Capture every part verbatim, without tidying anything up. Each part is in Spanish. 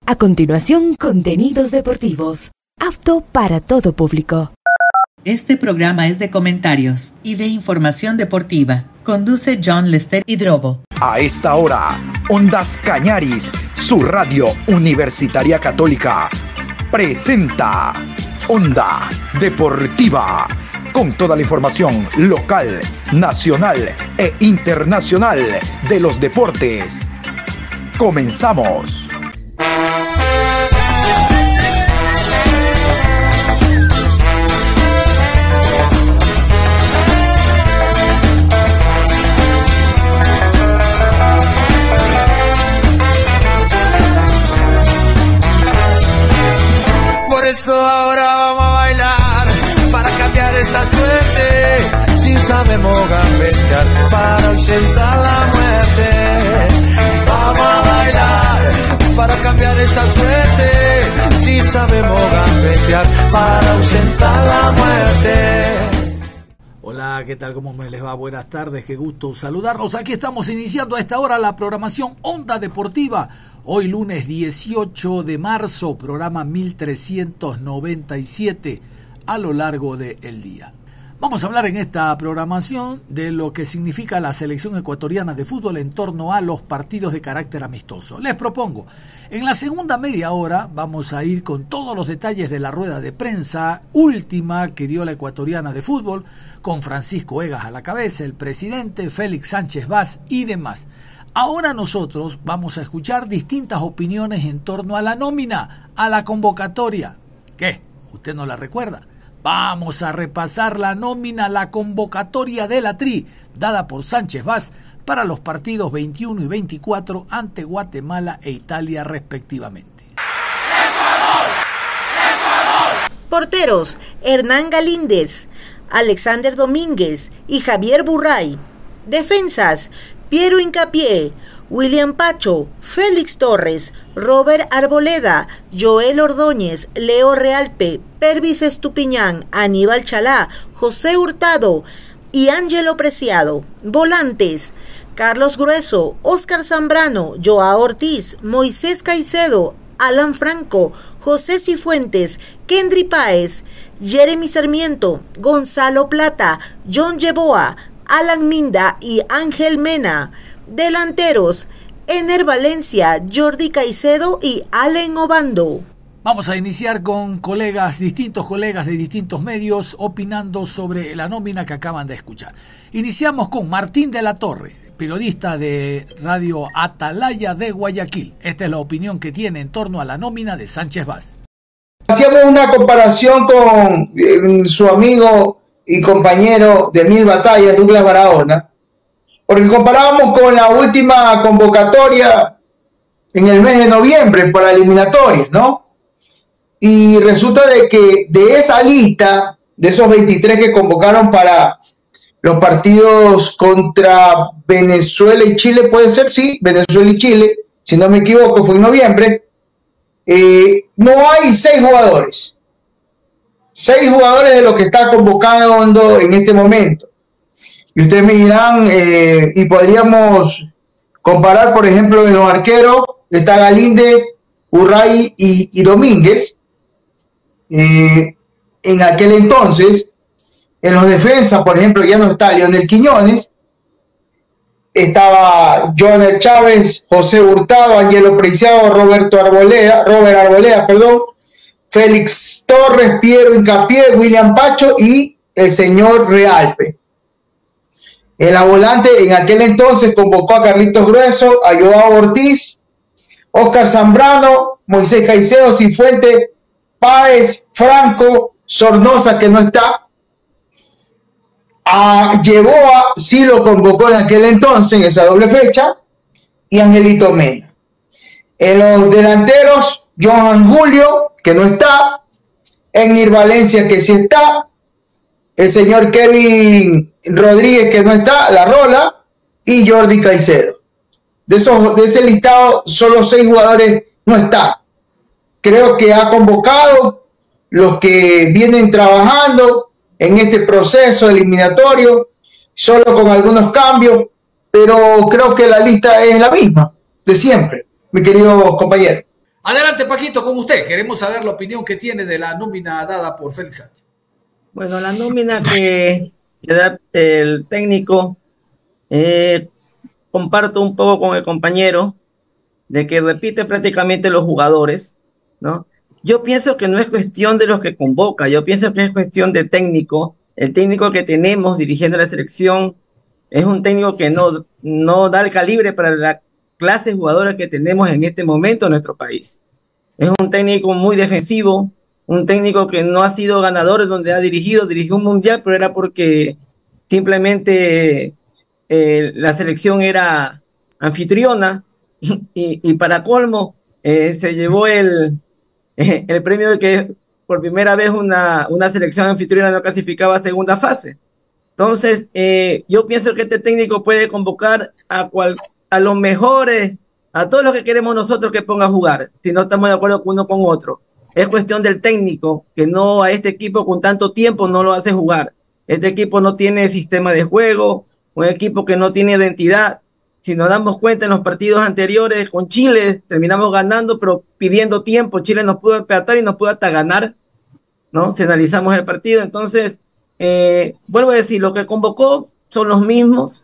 A continuación, contenidos deportivos, apto para todo público. Este programa es de comentarios y de información deportiva. Conduce John Lester Hidrobo. A esta hora, Ondas Cañaris, su radio universitaria católica, presenta Onda Deportiva, con toda la información local, nacional e internacional de los deportes. Comenzamos. Por eso ahora vamos a bailar para cambiar esta suerte. Si sabemos gambetear para ausentar la muerte. Vamos a bailar para cambiar esta suerte. Si sabemos gambetear para ausentar la muerte. Hola, ¿qué tal? ¿Cómo me les va? Buenas tardes, qué gusto saludarlos. Aquí estamos iniciando a esta hora la programación Onda Deportiva. Hoy lunes dieciocho de marzo, programa mil trescientos noventa y siete a lo largo del día. Vamos a hablar en esta programación de lo que significa la selección ecuatoriana de fútbol en torno a los partidos de carácter amistoso. Les propongo, en la segunda media hora vamos a ir con todos los detalles de la rueda de prensa última que dio la ecuatoriana de fútbol, con Francisco Egas a la cabeza, el presidente, Félix Sánchez Vaz y demás. Ahora nosotros vamos a escuchar distintas opiniones en torno a la nómina, a la convocatoria. ¿Qué? ¿Usted no la recuerda? Vamos a repasar la nómina, la convocatoria de la Tri, dada por Sánchez Vaz para los partidos veintiuno y veinticuatro ante Guatemala e Italia respectivamente. ¡Ecuador! ¡Ecuador! Porteros: Hernán Galíndez, Alexander Domínguez y Javier Burray. Defensas: Piero Hincapié, William Pacho, Félix Torres, Robert Arboleda, Joel Ordóñez, Leo Realpe, Pervis Estupiñán, Aníbal Chalá, José Hurtado y Ángelo Preciado. Volantes: Carlos Grueso, Óscar Zambrano, Joao Ortiz, Moisés Caicedo, Alan Franco, José Cifuentes, Kendry Páez, Jeremy Sarmiento, Gonzalo Plata, John Yeboa, Alan Minda y Ángel Mena. Delanteros: Ener Valencia, Jordi Caicedo y Allen Obando. Vamos a iniciar con colegas, distintos colegas de distintos medios opinando sobre la nómina que acaban de escuchar. Iniciamos con Martín de la Torre, periodista de Radio Atalaya de Guayaquil. Esta es la opinión que tiene en torno a la nómina de Sánchez Vaz. Hacíamos una comparación con eh, su amigo y compañero de mil batallas, Douglas Barahona, porque comparábamos con la última convocatoria en el mes de noviembre para eliminatorias, ¿no? Y resulta de que de esa lista, de esos veintitrés que convocaron para los partidos contra Venezuela y Chile, puede ser, sí, Venezuela y Chile, si no me equivoco, fue en noviembre, eh, no hay seis jugadores. Seis jugadores de los que está convocando en este momento. Y ustedes me dirán, eh, y podríamos comparar, por ejemplo, en los arqueros, está Galíndez, Burray y, y Domínguez. Eh, en aquel entonces, en los defensas, por ejemplo, ya no está Leonel Quiñones, estaba Joner Chávez, José Hurtado, Ángelo Preciado, Roberto Arboleda, Robert Arboleda, perdón, Félix Torres, Piero Hincapié, William Pacho y el señor Realpe. En la volante, en aquel entonces, convocó a Carlitos Grueso, a Joao Ortiz, Óscar Zambrano, Moisés Caicedo, Cifuentes, Páez, Franco, Sornosa, que no está. A Yeboa sí lo convocó en aquel entonces, en esa doble fecha, y Angelito Mena. En los delanteros, Johan Julio, que no está, Enir Valencia, que sí está, el señor Kevin Rodríguez, que no está, La Rola, y Jordi Caicedo. De, esos, de ese listado, solo seis jugadores no están. Creo que ha convocado los que vienen trabajando en este proceso eliminatorio, solo con algunos cambios, pero creo que la lista es la misma de siempre, mi querido compañero. Adelante, Paquito, con usted. Queremos saber la opinión que tiene de la nómina dada por Félix Sánchez. Bueno, la nómina que, que da el técnico, eh, comparto un poco con el compañero de que repite prácticamente los jugadores, ¿no? Yo pienso que no es cuestión de los que convoca, yo pienso que es cuestión de técnico. El técnico que tenemos dirigiendo la selección es un técnico que no, no da el calibre para la clase de jugadores que tenemos en este momento en nuestro país. Es un técnico muy defensivo, un técnico que no ha sido ganador donde ha dirigido, dirigió un mundial, pero era porque simplemente eh, la selección era anfitriona y, y, y para colmo eh, se llevó el, eh, el premio de que por primera vez una, una selección anfitriona no clasificaba a segunda fase. Entonces, eh, yo pienso que este técnico puede convocar a cual, a los mejores, a todos los que queremos nosotros que ponga a jugar, si no estamos de acuerdo con uno con otro. Es cuestión del técnico, que no a este equipo con tanto tiempo no lo hace jugar. Este equipo no tiene sistema de juego, un equipo que no tiene identidad. Si nos damos cuenta en los partidos anteriores con Chile, terminamos ganando, pero pidiendo tiempo. Chile nos pudo empatar y nos pudo hasta ganar, ¿no? Si analizamos el partido, entonces, eh, vuelvo a decir, lo que convocó son los mismos,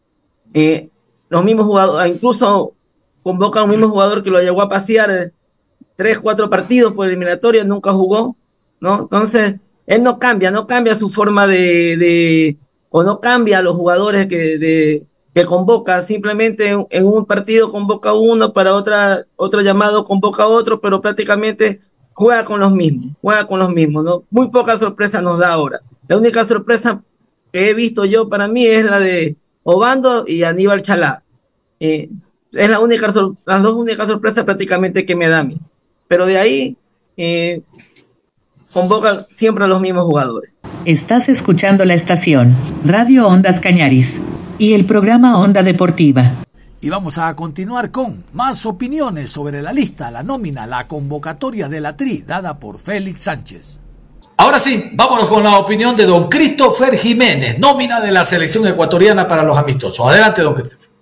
eh, los mismos jugadores, incluso convoca a un mismo jugador que lo llegó a pasear tres, cuatro partidos por eliminatorio, nunca jugó, ¿no? Entonces, él no cambia, no cambia su forma de, de o no cambia a los jugadores que, de, que convoca, simplemente en, en un partido convoca uno, para otra, otro llamado convoca otro, pero prácticamente juega con los mismos, juega con los mismos, ¿no? Muy poca sorpresa nos da ahora. La única sorpresa que he visto yo para mí es la de Obando y Aníbal Chalá. Eh, es la única, las dos únicas sorpresas prácticamente que me da a mí. Pero de ahí eh, convoca siempre a los mismos jugadores. Estás escuchando la estación Radio Ondas Cañaris y el programa Onda Deportiva. Y vamos a continuar con más opiniones sobre la lista, la nómina, la convocatoria de la Tri dada por Félix Sánchez. Ahora sí, vámonos con la opinión de don Christopher Jiménez, nómina de la selección ecuatoriana para los amistosos. Adelante, don Christopher.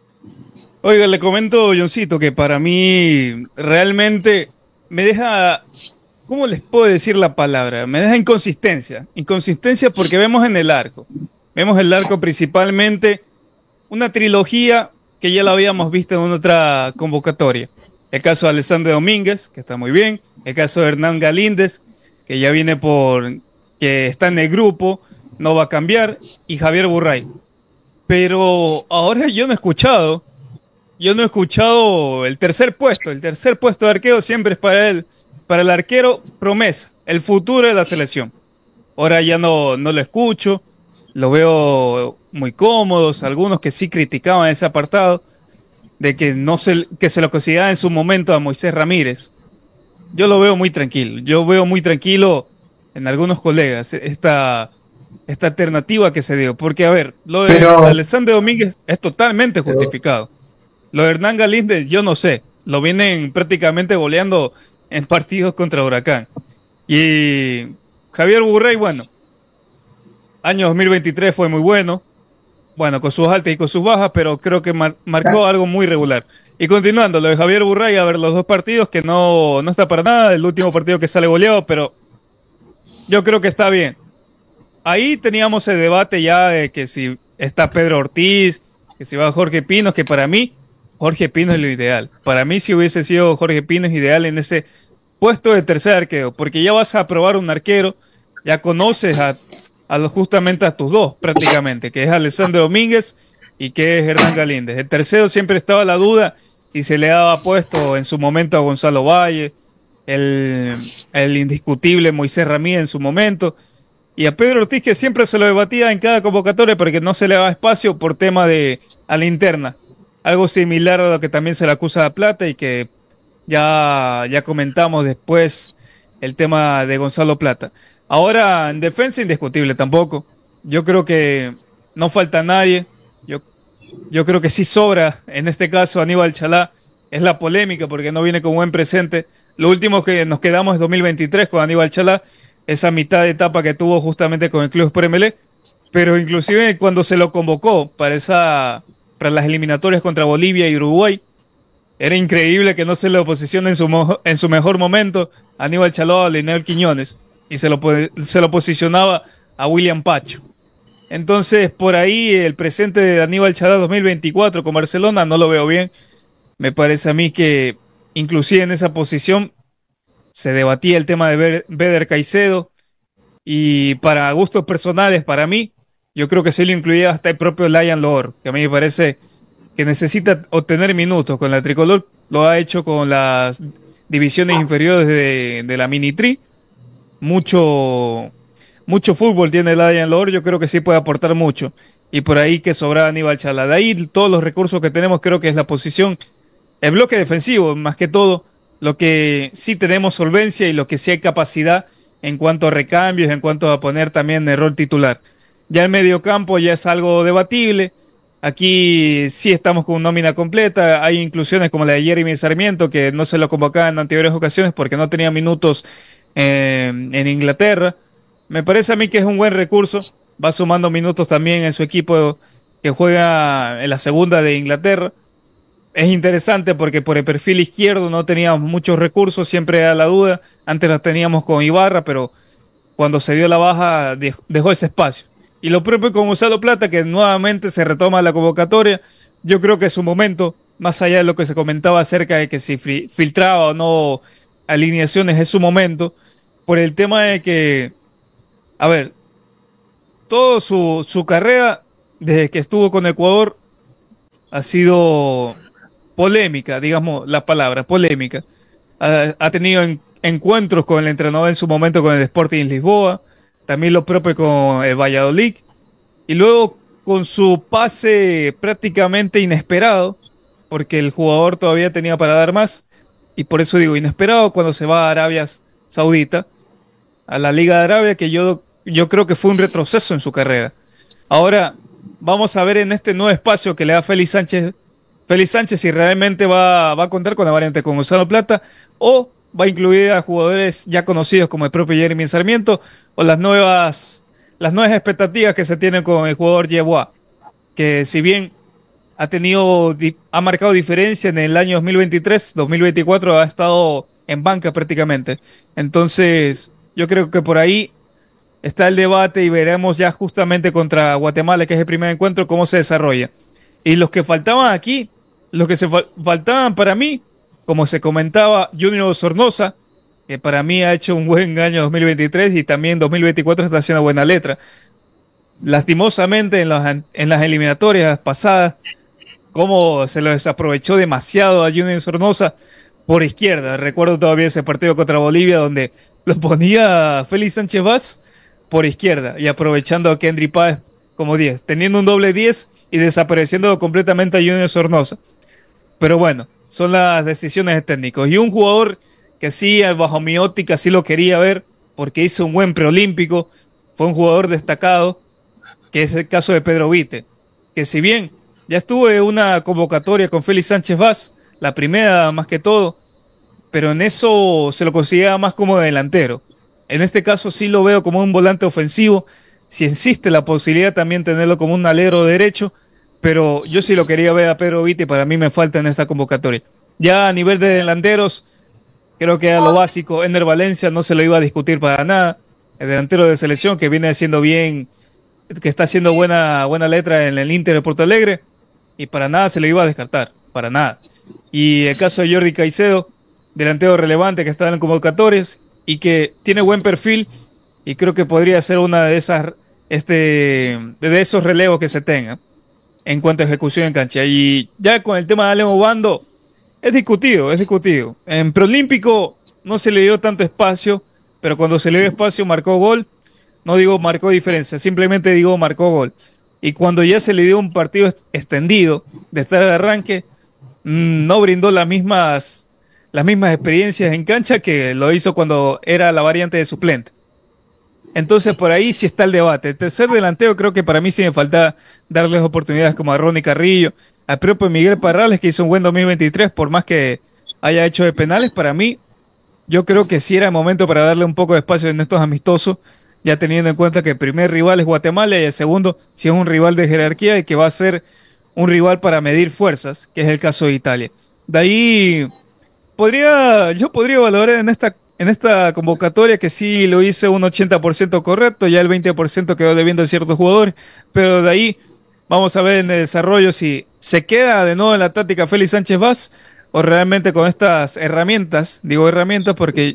Oiga, le comento, Johncito, que para mí realmente me deja, ¿cómo les puedo decir la palabra? Me deja inconsistencia. Inconsistencia porque vemos en el arco. Vemos el arco principalmente una trilogía que ya la habíamos visto en otra convocatoria. El caso de Alexander Domínguez, que está muy bien. El caso de Hernán Galíndez, que ya viene por, que está en el grupo, no va a cambiar. Y Javier Burray. Pero ahora yo no he escuchado, yo no he escuchado el tercer puesto. El tercer puesto de arquero siempre es para él, para el arquero promesa, el futuro de la selección. Ahora ya no, no lo escucho. Lo veo muy cómodos, algunos que sí criticaban ese apartado, de que no se, que se lo consideraba en su momento a Moisés Ramírez. Yo lo veo muy tranquilo, yo veo muy tranquilo en algunos colegas esta, esta alternativa que se dio, porque a ver, lo de Pero... Alexander Domínguez es totalmente justificado. Pero... Lo de Hernán Galíndez, yo no sé, lo vienen prácticamente goleando en partidos contra Huracán. Y Javier Burray, bueno, año dos mil veintitrés fue muy bueno, bueno, con sus altas y con sus bajas, pero creo que mar marcó algo muy regular. Y continuando, lo de Javier Burray, a ver, los dos partidos que no, no está para nada, el último partido que sale goleado, pero yo creo que está bien. Ahí teníamos el debate ya de que si está Pedro Ortiz, que si va Jorge Pinos, que para mí, Jorge Pinos es lo ideal. Para mí si hubiese sido Jorge Pinos ideal en ese puesto de tercer arquero, porque ya vas a probar un arquero, ya conoces a... a los, justamente a tus dos prácticamente, que es Alexander Domínguez y que es Hernán Galíndez. El tercero siempre estaba la duda y se le daba puesto en su momento a Gonzalo Valle, el, el indiscutible Moisés Ramírez en su momento, y a Pedro Ortiz, que siempre se lo debatía en cada convocatoria porque no se le daba espacio por tema de a la interna, algo similar a lo que también se le acusa a Plata y que ya, ya comentamos después el tema de Gonzalo Plata. Ahora, en defensa, indiscutible tampoco. Yo creo que no falta nadie. Yo, yo creo que sí sobra, en este caso, Aníbal Chalá. Es la polémica porque no viene con buen presente. Lo último que nos quedamos es dos mil veintitrés con Aníbal Chalá. Esa mitad de etapa que tuvo justamente con el Club Sport Emelec. Pero inclusive cuando se lo convocó para, esa, para las eliminatorias contra Bolivia y Uruguay, Era increíble que no se le posicione en su, mo- en su mejor momento a Aníbal Chaló, a Leonel Quiñones, y se lo, po- se lo posicionaba a William Pacho. Entonces, por ahí el presente de Aníbal Chaló dos mil veinticuatro con Barcelona no lo veo bien. Me parece a mí que inclusive en esa posición se debatía el tema de Be- Beder Caicedo, y para gustos personales, para mí, yo creo que se lo incluía hasta el propio Lion Loor, que a mí me parece que necesita obtener minutos con la tricolor. Lo ha hecho con las divisiones inferiores de, de la Mini Tri. Mucho, mucho fútbol tiene el Lion Loor, yo creo que sí puede aportar mucho. Y por ahí que sobra Aníbal Chalá. De ahí todos los recursos que tenemos, creo que es la posición, el bloque defensivo, más que todo, lo que sí tenemos solvencia y lo que sí hay capacidad en cuanto a recambios, en cuanto a poner también el rol titular. Ya el mediocampo ya es algo debatible. Aquí sí estamos con nómina completa. Hay inclusiones como la de Jeremy Sarmiento, que no se lo convocaba en anteriores ocasiones porque no tenía minutos eh, en Inglaterra. Me parece a mí que es un buen recurso. Va sumando minutos también en su equipo que juega en la segunda de Inglaterra. Es interesante porque por el perfil izquierdo no teníamos muchos recursos, siempre era la duda. Antes los teníamos con Ibarra, pero cuando se dio la baja dej- dejó ese espacio. Y lo propio con Gonzalo Plata, que nuevamente se retoma la convocatoria. Yo creo que es su momento, más allá de lo que se comentaba acerca de que si fri- filtraba o no alineaciones, es su momento, por el tema de que, a ver, toda su, su carrera, desde que estuvo con Ecuador, ha sido polémica, digamos la palabra, polémica. Ha, ha tenido en- encuentros con el entrenador en su momento con el Sporting Lisboa, también lo propio con el Valladolid, y luego con su pase prácticamente inesperado, porque el jugador todavía tenía para dar más, y por eso digo inesperado cuando se va a Arabia Saudita, a la Liga de Arabia, que yo, yo creo que fue un retroceso en su carrera. Ahora vamos a ver en este nuevo espacio que le da Félix Sánchez, Félix Sánchez si realmente va, va a contar con la variante con Gonzalo Plata o va a incluir a jugadores ya conocidos como el propio Jeremy Sarmiento o las nuevas, las nuevas expectativas que se tienen con el jugador Yeboah, que si bien ha tenido, di- ha marcado diferencia en el año dos mil veintitrés, dos mil veinticuatro ha estado en banca prácticamente. Entonces, yo creo que por ahí está el debate y veremos ya justamente contra Guatemala, que es el primer encuentro, cómo se desarrolla. Y los que faltaban aquí, los que se fal- faltaban para mí, como se comentaba, Junior Sornosa, que para mí ha hecho un buen año dos mil veintitrés y también dos mil veinticuatro está haciendo buena letra. Lastimosamente en las, an- en las eliminatorias pasadas, cómo se lo desaprovechó demasiado a Junior Sornosa por izquierda. Recuerdo todavía ese partido contra Bolivia donde lo ponía Félix Sánchez Vaz por izquierda y aprovechando a Kendry Páez como diez, teniendo un doble diez y desapareciendo completamente a Junior Sornosa. Pero bueno, son las decisiones de técnicos. Y un jugador que sí, bajo mi óptica, sí lo quería ver porque hizo un buen preolímpico, fue un jugador destacado, que es el caso de Pedro Vite, que si bien ya estuvo en una convocatoria con Félix Sánchez Vaz, la primera más que todo, pero en eso se lo considera más como delantero. En este caso sí lo veo como un volante ofensivo, si existe la posibilidad también tenerlo como un alero derecho, pero yo sí lo quería ver a Pedro Vite y para mí me falta en esta convocatoria. Ya a nivel de delanteros, creo que era lo básico. Ener Valencia no se lo iba a discutir para nada. El delantero de selección que viene haciendo bien, que está haciendo buena, buena letra en el Inter de Porto Alegre, y para nada se le iba a descartar, para nada. Y el caso de Jordi Caicedo, delantero relevante que está en convocatorias y que tiene buen perfil y creo que podría ser una de esas, este, de esos relevos que se tenga en cuanto a ejecución en cancha. Y ya con el tema de Allen Obando, es discutido, es discutido. En Preolímpico no se le dio tanto espacio, pero cuando se le dio espacio marcó gol. No digo marcó diferencia, simplemente digo marcó gol. Y cuando ya se le dio un partido est- extendido de estar de arranque, mm, no brindó las mismas, las mismas experiencias en cancha que lo hizo cuando era la variante de suplente. Entonces por ahí sí está el debate. El tercer delantero creo que para mí sí me falta darles oportunidades como a Ronnie Carrillo, al propio Miguel Parrales que hizo un buen dos mil veintitrés, por más que haya hecho de penales, para mí yo creo que sí era el momento para darle un poco de espacio en estos amistosos, ya teniendo en cuenta que el primer rival es Guatemala y el segundo si es un rival de jerarquía y que va a ser un rival para medir fuerzas, que es el caso de Italia. De ahí, podría, yo podría valorar en esta, en esta convocatoria que sí lo hice un ochenta por ciento correcto, ya el veinte por ciento quedó debiendo a ciertos jugadores, pero de ahí vamos a ver en el desarrollo si se queda de nuevo en la táctica Félix Sánchez Vaz o realmente con estas herramientas, digo herramientas porque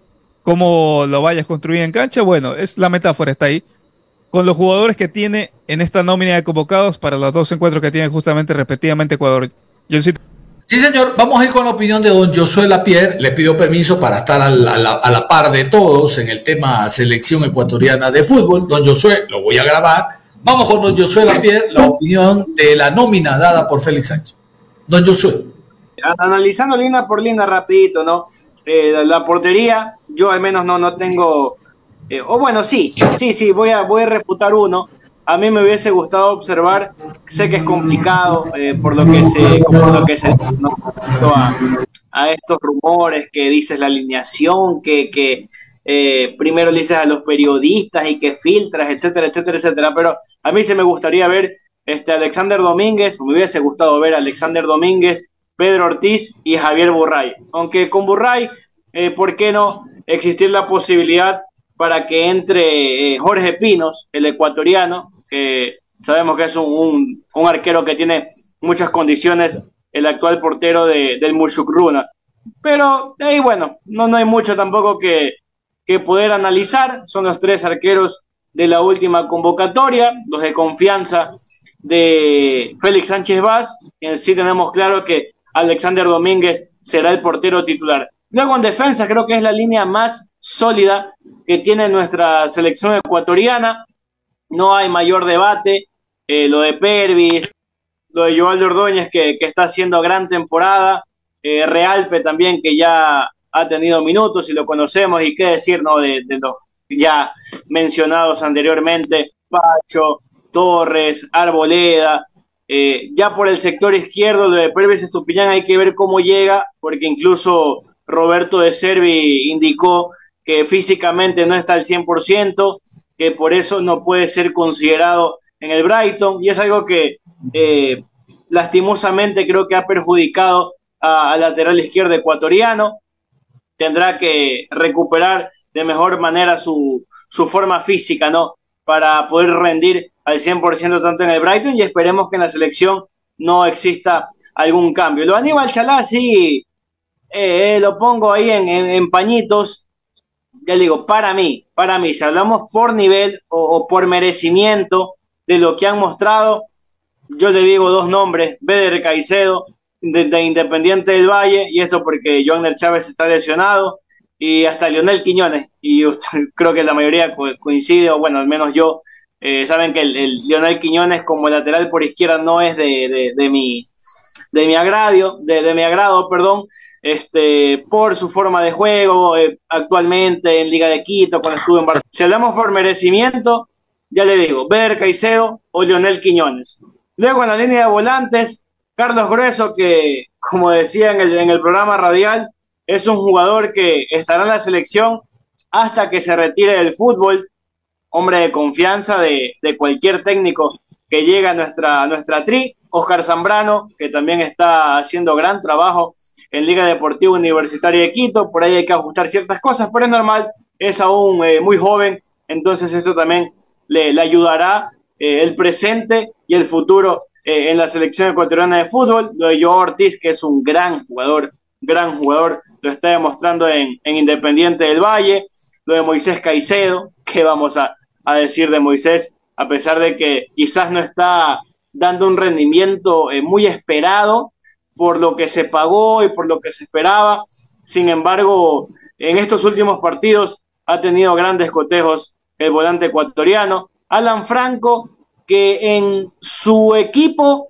cómo lo vayas a construir en cancha, bueno, es la metáfora, está ahí, con los jugadores que tiene en esta nómina de convocados para los dos encuentros que tiene justamente repetidamente Ecuador. Yo sí. Sí, señor, vamos a ir con la opinión de don Josué Lapierre. Le pido permiso para estar a la, a, la, a la par de todos en el tema selección ecuatoriana de fútbol. Don Josué, lo voy a grabar. Vamos con don Josué Lapierre, la opinión de la nómina dada por Félix Sánchez. Don Josué. Analizando línea por línea rapidito, ¿no? Eh, la, la portería, yo al menos no, no tengo... Eh, o bueno, sí, sí, sí, voy a, voy a refutar uno. A mí me hubiese gustado observar, sé que es complicado eh, por lo que se, por lo que se ¿no? a, a estos rumores que dices la alineación, que, que eh, primero le dices a los periodistas y que filtras, etcétera, etcétera, etcétera. Pero a mí se me gustaría ver este Alexander Domínguez, me hubiese gustado ver a Alexander Domínguez, Pedro Ortiz y Javier Burray. Aunque con Burray, eh, ¿por qué no existir la posibilidad para que entre eh, Jorge Pinos, el ecuatoriano, que sabemos que es un, un, un arquero que tiene muchas condiciones, el actual portero de, del Mushuk-Runa. Pero ahí, bueno, no, no hay mucho tampoco que, que poder analizar. Son los tres arqueros de la última convocatoria, los de confianza de Félix Sánchez Vaz. En sí tenemos claro que Alexander Domínguez será el portero titular. Luego en defensa creo que es la línea más sólida que tiene nuestra selección ecuatoriana. No hay mayor debate. Eh, lo de Pervis, lo de Jovaldo Ordóñez que, que está haciendo gran temporada, eh, Realpe también que ya ha tenido minutos y lo conocemos, y qué decir, ¿no? de, de los ya mencionados anteriormente, Pacho, Torres, Arboleda. Eh, ya por el sector izquierdo, lo de Pervis Estupiñán hay que ver cómo llega, porque incluso Roberto de Servi indicó que físicamente no está al cien por ciento, que por eso no puede ser considerado en el Brighton, y es algo que eh, lastimosamente creo que ha perjudicado al lateral izquierdo ecuatoriano. Tendrá que recuperar de mejor manera su, su forma física, ¿no? Para poder rendir al cien por ciento tanto en el Brighton, y esperemos que en la selección no exista algún cambio. Lo de Aníbal Chalá sí, eh, eh, lo pongo ahí en, en, en pañitos. Ya digo, para mí, para mí, si hablamos por nivel o, o por merecimiento de lo que han mostrado, yo le digo dos nombres: Beder Caicedo, de, de Independiente del Valle, y esto porque Joander Chávez está lesionado, y hasta Lionel Quiñones, y yo creo que la mayoría co coincide, o bueno, al menos yo, eh, saben que el, el Lionel Quiñones como lateral por izquierda no es de, de, de mi de mi agrado, de, de mi agrado, perdón, este, por su forma de juego, eh, actualmente en Liga de Quito, cuando estuvo en Barcelona. Si hablamos por merecimiento, ya le digo, Beder Caicedo o Lionel Quiñones. Luego en la línea de volantes, Carlos Grueso, que como decía en el, en el programa radial, es un jugador que estará en la selección hasta que se retire del fútbol, hombre de confianza de, de cualquier técnico que llegue a nuestra, a nuestra tri. Oscar Zambrano, que también está haciendo gran trabajo en Liga Deportiva Universitaria de Quito, por ahí hay que ajustar ciertas cosas, pero es normal, es aún eh, muy joven, entonces esto también le, le ayudará eh, el presente y el futuro eh, en la selección ecuatoriana de fútbol. Lo de Joao Ortiz, que es un gran jugador, gran jugador, lo está demostrando en, en Independiente del Valle. Lo de Moisés Caicedo, ¿qué vamos a, a decir de Moisés? A pesar de que quizás no está dando un rendimiento eh, muy esperado por lo que se pagó y por lo que se esperaba. Sin embargo, en estos últimos partidos ha tenido grandes cotejos el volante ecuatoriano. Alan Franco, que en su equipo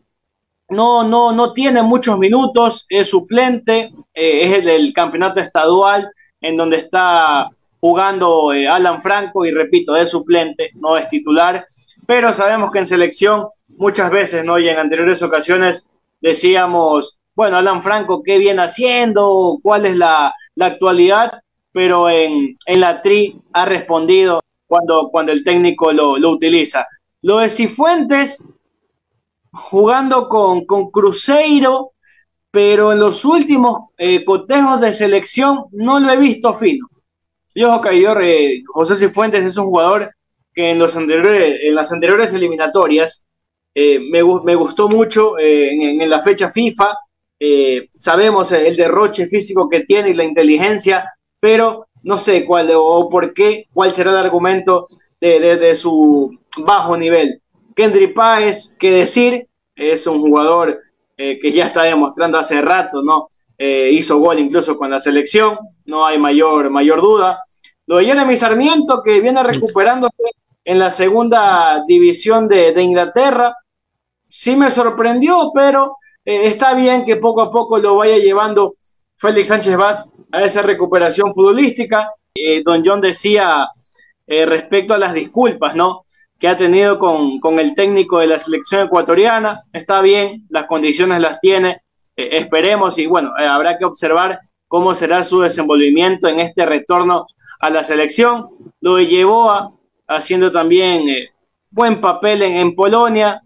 no, no, no tiene muchos minutos, es suplente, eh, es el del campeonato estadual en donde está jugando eh, Alan Franco, y repito, es suplente, no es titular, pero sabemos que en selección muchas veces, ¿no? Y en anteriores ocasiones decíamos, bueno, Alan Franco, ¿qué viene haciendo? ¿Cuál es la, la actualidad? Pero en, en la tri ha respondido cuando, cuando el técnico lo, lo utiliza. Lo de Cifuentes, jugando con, con Cruzeiro, pero en los últimos eh, cotejos de selección no lo he visto fino. Yo, Jocayor, eh, José Cifuentes es un jugador que en, los anteriores, en las anteriores eliminatorias eh, me, me gustó mucho eh, en, en la fecha FIFA. Eh, sabemos el derroche físico que tiene y la inteligencia, pero no sé cuál o por qué, cuál será el argumento de, de, de su bajo nivel. Kendry Páez, qué decir, es un jugador eh, que ya está demostrando hace rato, ¿no? Eh, hizo gol incluso con la selección, no hay mayor, mayor duda. Lo de Jeremy Sarmiento, que viene recuperándose en la segunda división de, de Inglaterra, sí me sorprendió, pero eh, está bien que poco a poco lo vaya llevando Félix Sánchez Vaz a esa recuperación futbolística. Eh, don John decía eh, respecto a las disculpas, ¿no?, que ha tenido con, con el técnico de la selección ecuatoriana. Está bien, las condiciones las tiene, eh, esperemos, y bueno, eh, habrá que observar cómo será su desenvolvimiento en este retorno a la selección. Lo llevó a, haciendo también eh, buen papel en, en Polonia,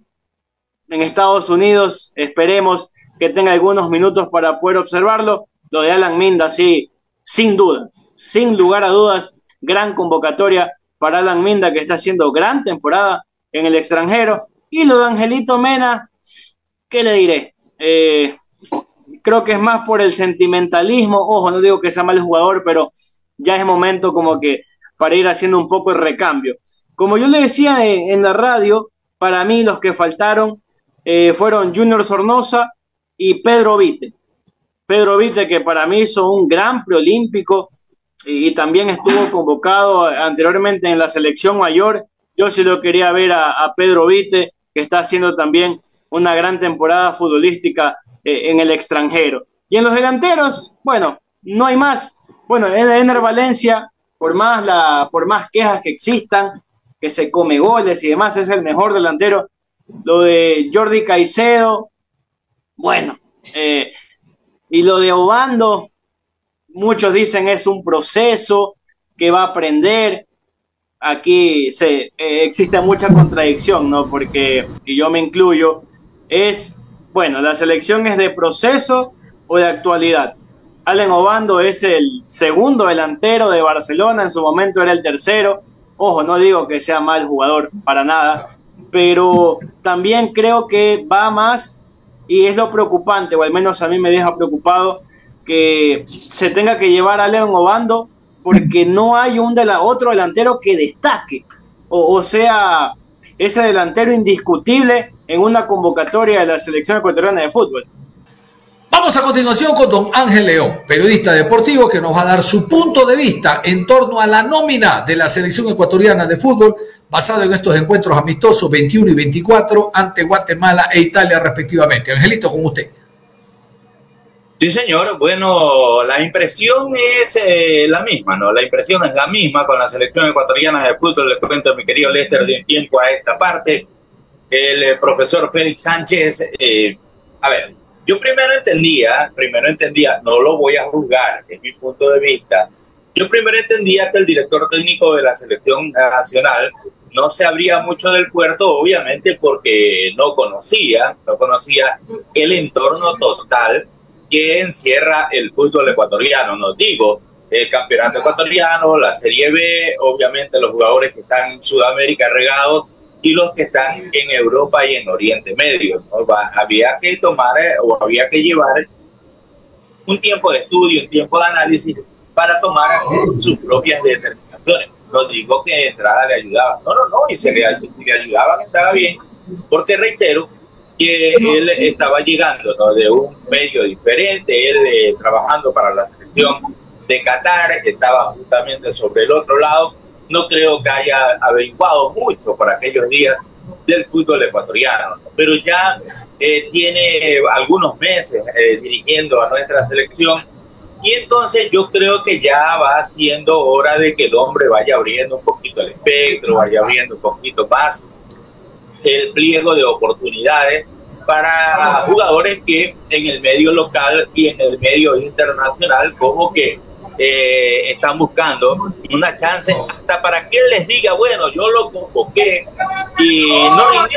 en Estados Unidos, esperemos que tenga algunos minutos para poder observarlo. Lo de Alan Minda, sí, sin duda, sin lugar a dudas, gran convocatoria para Alan Minda, que está haciendo gran temporada en el extranjero. Y lo de Angelito Mena, ¿qué le diré? Eh, creo que es más por el sentimentalismo. Ojo, no digo que sea mal jugador, pero ya es momento como que para ir haciendo un poco el recambio. Como yo le decía en, en la radio, para mí los que faltaron eh, fueron Junior Sornosa y Pedro Vite. Pedro Vite, que para mí hizo un gran preolímpico y, y también estuvo convocado anteriormente en la selección mayor. Yo sí lo quería ver a, a Pedro Vite, que está haciendo también una gran temporada futbolística eh, en el extranjero. Y en los delanteros, bueno, no hay más. Bueno, Ener Valencia, por más, la, por más quejas que existan, que se come goles y demás, es el mejor delantero. Lo de Jordi Caicedo, bueno, eh, y lo de Obando, muchos dicen es un proceso que va a aprender. Aquí se, eh, existe mucha contradicción, ¿no? Porque, y yo me incluyo, es, bueno, la selección es de proceso o de actualidad. Allen Obando es el segundo delantero de Barcelona, en su momento era el tercero. Ojo, no digo que sea mal jugador, para nada, pero también creo que va más, y es lo preocupante, o al menos a mí me deja preocupado, que se tenga que llevar a Allen Obando porque no hay un de la, otro delantero que destaque, o, o sea, ese delantero indiscutible en una convocatoria de la selección ecuatoriana de fútbol. Vamos a continuación con don Ángel León, periodista deportivo, que nos va a dar su punto de vista en torno a la nómina de la selección ecuatoriana de fútbol, basado en estos encuentros amistosos veintiuno y veinticuatro ante Guatemala e Italia respectivamente. Angelito, con usted. Sí, señor. Bueno, la impresión es eh, la misma, ¿no? La impresión es la misma con la selección ecuatoriana de fútbol. Le cuento a mi querido Lester de un tiempo a esta parte. El eh, profesor Félix Sánchez, eh, a ver, yo primero entendía, primero entendía, no lo voy a juzgar, es mi punto de vista. Yo primero entendía que el director técnico de la selección nacional no se abría mucho del puerto, obviamente porque no conocía, no conocía el entorno total que encierra el fútbol ecuatoriano. No digo el campeonato ecuatoriano, la Serie B, obviamente los jugadores que están en Sudamérica regados y los que están en Europa y en Oriente Medio, ¿no? Había que tomar eh, o había que llevar un tiempo de estudio, un tiempo de análisis para tomar eh, sus propias determinaciones. No digo que de entrada le ayudaban, no, no, no, y si le, si le ayudaban estaba bien, porque reitero que él estaba llegando, ¿no?, de un medio diferente, él eh, trabajando para la selección de Qatar, que estaba justamente sobre el otro lado. No creo que haya averiguado mucho por aquellos días del fútbol ecuatoriano, ¿no? Pero ya eh, tiene algunos meses eh, dirigiendo a nuestra selección, y entonces yo creo que ya va siendo hora de que el hombre vaya abriendo un poquito el espectro, vaya abriendo un poquito más el pliego de oportunidades para jugadores que en el medio local y en el medio internacional como que eh, están buscando una chance hasta para que él les diga, bueno, yo lo convoqué y no rindió,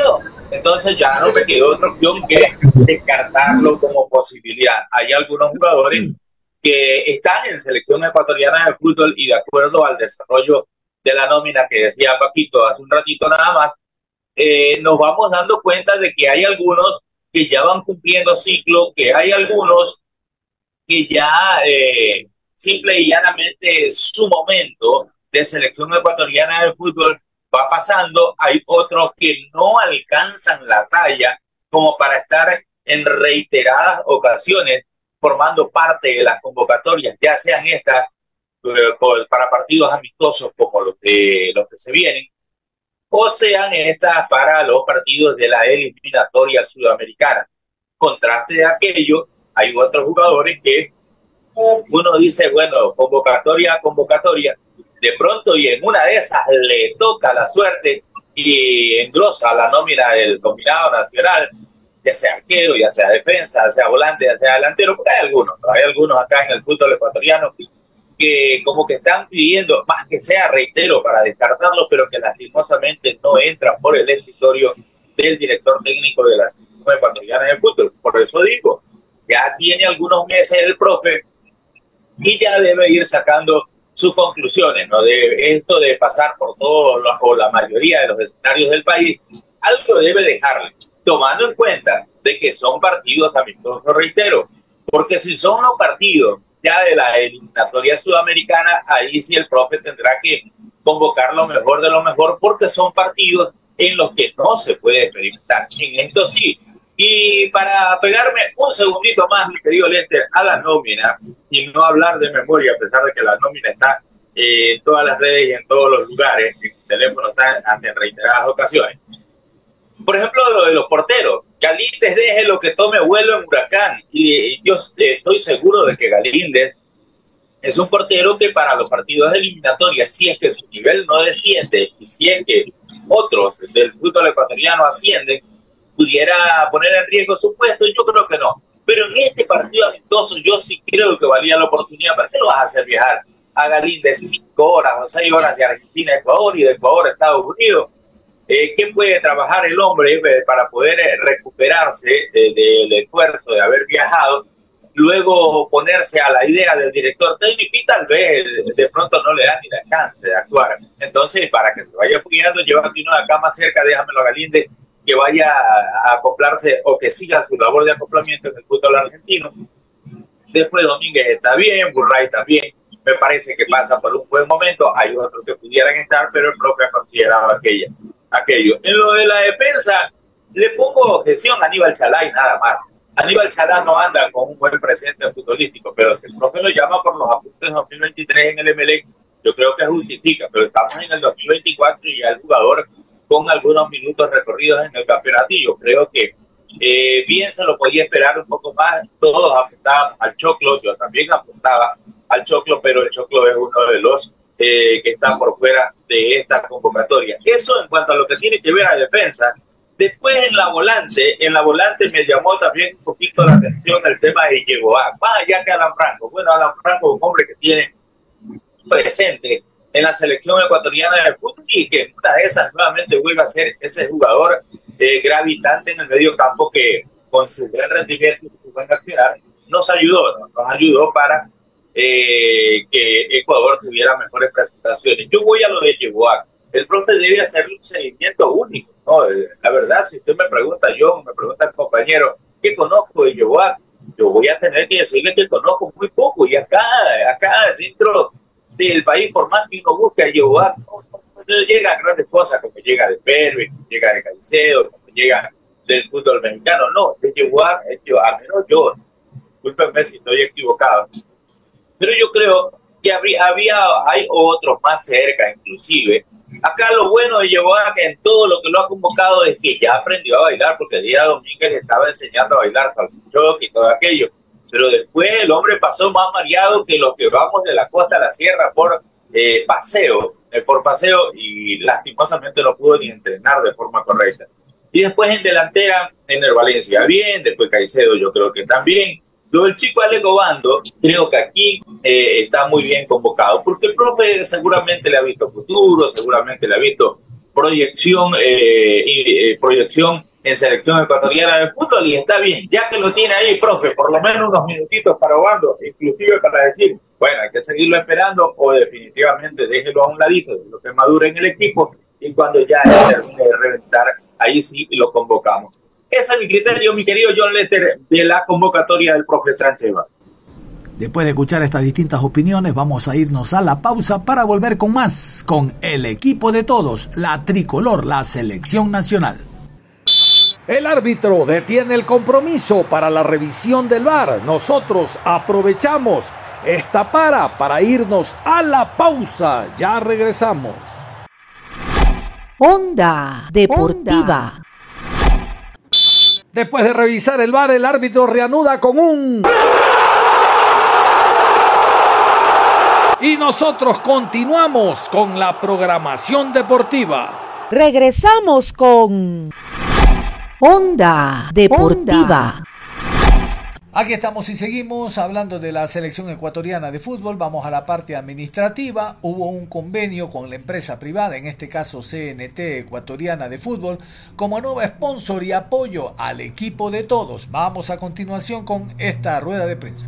Entonces ya no me quedó otra opción que descartarlo como posibilidad. Hay algunos jugadores que están en selección ecuatoriana de fútbol y de acuerdo al desarrollo de la nómina que decía Paquito hace un ratito nada más, eh, nos vamos dando cuenta de que hay algunos que ya van cumpliendo ciclo, que hay algunos que ya eh, simple y llanamente su momento de selección ecuatoriana de fútbol va pasando. Hay otros que no alcanzan la talla como para estar en reiteradas ocasiones formando parte de las convocatorias, ya sean estas eh, para partidos amistosos como los que, los que se vienen, o sean estas para los partidos de la eliminatoria sudamericana. Contraste de aquello, hay otros jugadores que uno dice, bueno, convocatoria a convocatoria, de pronto y en una de esas le toca la suerte y engrosa la nómina del combinado nacional, ya sea arquero, ya sea defensa, ya sea volante, ya sea delantero, porque hay algunos, hay algunos acá en el fútbol ecuatoriano que, que como que están pidiendo, más que sea, reitero, para descartarlo, pero que lastimosamente no entran por el escritorio del director técnico de la selección ecuatoriana de fútbol. Por eso digo, ya tiene algunos meses el profe y ya debe ir sacando sus conclusiones, ¿no? De esto de pasar por todos los, o la mayoría de los escenarios del país, algo debe dejarle, tomando en cuenta de que son partidos amistosos, reitero, porque si son los partidos ya de la eliminatoria sudamericana, ahí sí el profe tendrá que convocar lo mejor de lo mejor, porque son partidos en los que no se puede experimentar. En esto sí. Y para pegarme un segundito más, mi querido Lester, a la nómina, y no hablar de memoria, a pesar de que la nómina está eh, en todas las redes y en todos los lugares, en el teléfono está en reiteradas ocasiones. Por ejemplo, lo de los porteros. Galíndez deje lo que tome vuelo en Huracán, y yo estoy seguro de que Galíndez es un portero que para los partidos de eliminatoria, si es que su nivel no desciende y si es que otros del fútbol ecuatoriano ascienden, pudiera poner en riesgo su puesto. Yo creo que no. Pero en este partido amistoso yo sí creo que valía la oportunidad. ¿Para qué lo vas a hacer viajar a Galíndez cinco horas o seis horas de Argentina a Ecuador y de Ecuador a Estados Unidos? Eh, ¿Qué puede trabajar el hombre eh, para poder eh, recuperarse eh, del esfuerzo de haber viajado? Luego ponerse a la idea del director técnico y tal vez de pronto no le da ni la chance de actuar. Entonces, para que se vaya apoyando, llévate uno de acá más cerca, déjamelo a Galíndez, que vaya a acoplarse o que siga su labor de acoplamiento en el fútbol argentino. Después Domínguez está bien, Burray también, me parece que pasa por un buen momento. Hay otros que pudieran estar, pero el propio ha considerado aquella, aquello. En lo de la defensa, le pongo objeción a Aníbal Chalá y nada más. Aníbal Chalá no anda con un buen presente futbolístico, pero si el profe lo llama por los apuntes dos mil veintitrés en el Emelec, yo creo que justifica, pero estamos en el dos mil veinticuatro y ya el jugador con algunos minutos recorridos en el campeonato, y yo creo que eh, bien se lo podía esperar un poco más. Todos apuntaban al Choclo, yo también apuntaba al Choclo, pero el Choclo es uno de los eh, que están por fuera de esta convocatoria. Eso en cuanto a lo que tiene que ver a defensa. Después en la volante, en la volante me llamó también un poquito la atención el tema de Yegoá, más allá que Alan Franco. Bueno, Alan Franco es un hombre que tiene presente en la selección ecuatoriana de fútbol y que en una de esas nuevamente vuelve a ser ese jugador eh, gravitante en el medio campo que con su buen rendimiento y su buen accionar nos ayudó, ¿no? nos ayudó para eh, que Ecuador tuviera mejores presentaciones. Yo voy a lo de Yegoá. El profe debe hacer un seguimiento único, ¿no? La verdad, si usted me pregunta, yo me pregunta el compañero, ¿qué conozco de Yegoá? Yo voy a tener que decirle que conozco muy poco, y acá, acá dentro del país, por más que uno busque a Yegoá, no, no, no llega a grandes cosas, como llega de Pervis, como llega de Caicedo, como llega del fútbol mexicano. No, de Yegoá, a menos yo, discúlpenme si estoy equivocado, pero yo creo que habría, había, hay otros más cerca inclusive. Acá lo bueno de Yegoá, que en todo lo que lo ha convocado es que ya aprendió a bailar, porque el día Domínguez le estaba enseñando a bailar salsa choque y todo aquello. Pero después el hombre pasó más mareado que los que vamos de la costa a la sierra por eh, paseo, eh, por paseo, y lastimosamente no pudo ni entrenar de forma correcta. Y después en delantera, en el Valencia bien, después Caicedo yo creo que también. Lo del chico Alego Bando, creo que aquí eh, está muy bien convocado, porque el profe seguramente le ha visto futuro, seguramente le ha visto proyección, eh, y, eh, proyección en selección ecuatoriana de fútbol, y está bien, ya que lo tiene ahí, profe, por lo menos unos minutitos para Obando, inclusive para decir, bueno, hay que seguirlo esperando, o definitivamente déjelo a un ladito, lo que madure en el equipo, y cuando ya termine de reventar, ahí sí lo convocamos. Ese es mi criterio, mi querido John Lester, de la convocatoria del profe Sánchez. Después de escuchar estas distintas opiniones, vamos a irnos a la pausa para volver con más, con el equipo de todos, la tricolor, la selección nacional. El árbitro detiene el compromiso para la revisión del V A R. Nosotros aprovechamos esta para para irnos a la pausa. Ya regresamos. Onda Deportiva. Después de revisar el V A R, el árbitro reanuda con un... Y nosotros continuamos con la programación deportiva. Regresamos con Onda Deportiva. Aquí estamos y seguimos hablando de la selección ecuatoriana de fútbol. Vamos a la parte administrativa. Hubo un convenio con la empresa privada, en este caso C N T Ecuatoriana de Fútbol, como nuevo sponsor y apoyo al equipo de todos. Vamos a continuación con esta rueda de prensa.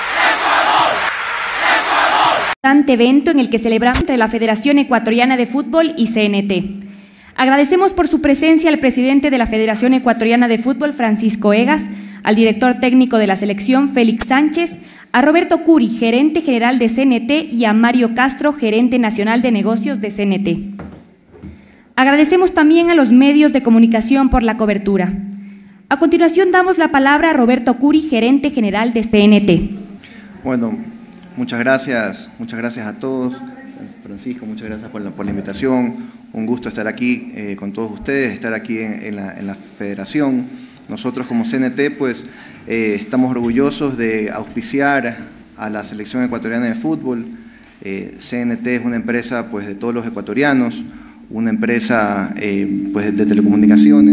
Evento en el que celebramos entre la Federación Ecuatoriana de Fútbol y C N T. Agradecemos por su presencia al presidente de la Federación Ecuatoriana de Fútbol, Francisco Egas, al director técnico de la selección, Félix Sánchez, a Roberto Curi, gerente general de C N T, y a Mario Castro, gerente nacional de negocios de C N T. Agradecemos también a los medios de comunicación por la cobertura. A continuación damos la palabra a Roberto Curi, gerente general de C N T. Bueno, muchas gracias, muchas gracias a todos. Francisco, muchas gracias por la, por la invitación. Un gusto estar aquí eh, con todos ustedes, estar aquí en, en, la, en la federación. Nosotros como C N T pues eh, estamos orgullosos de auspiciar a la selección ecuatoriana de fútbol. Eh, C N T es una empresa pues de todos los ecuatorianos, una empresa eh, pues de telecomunicaciones.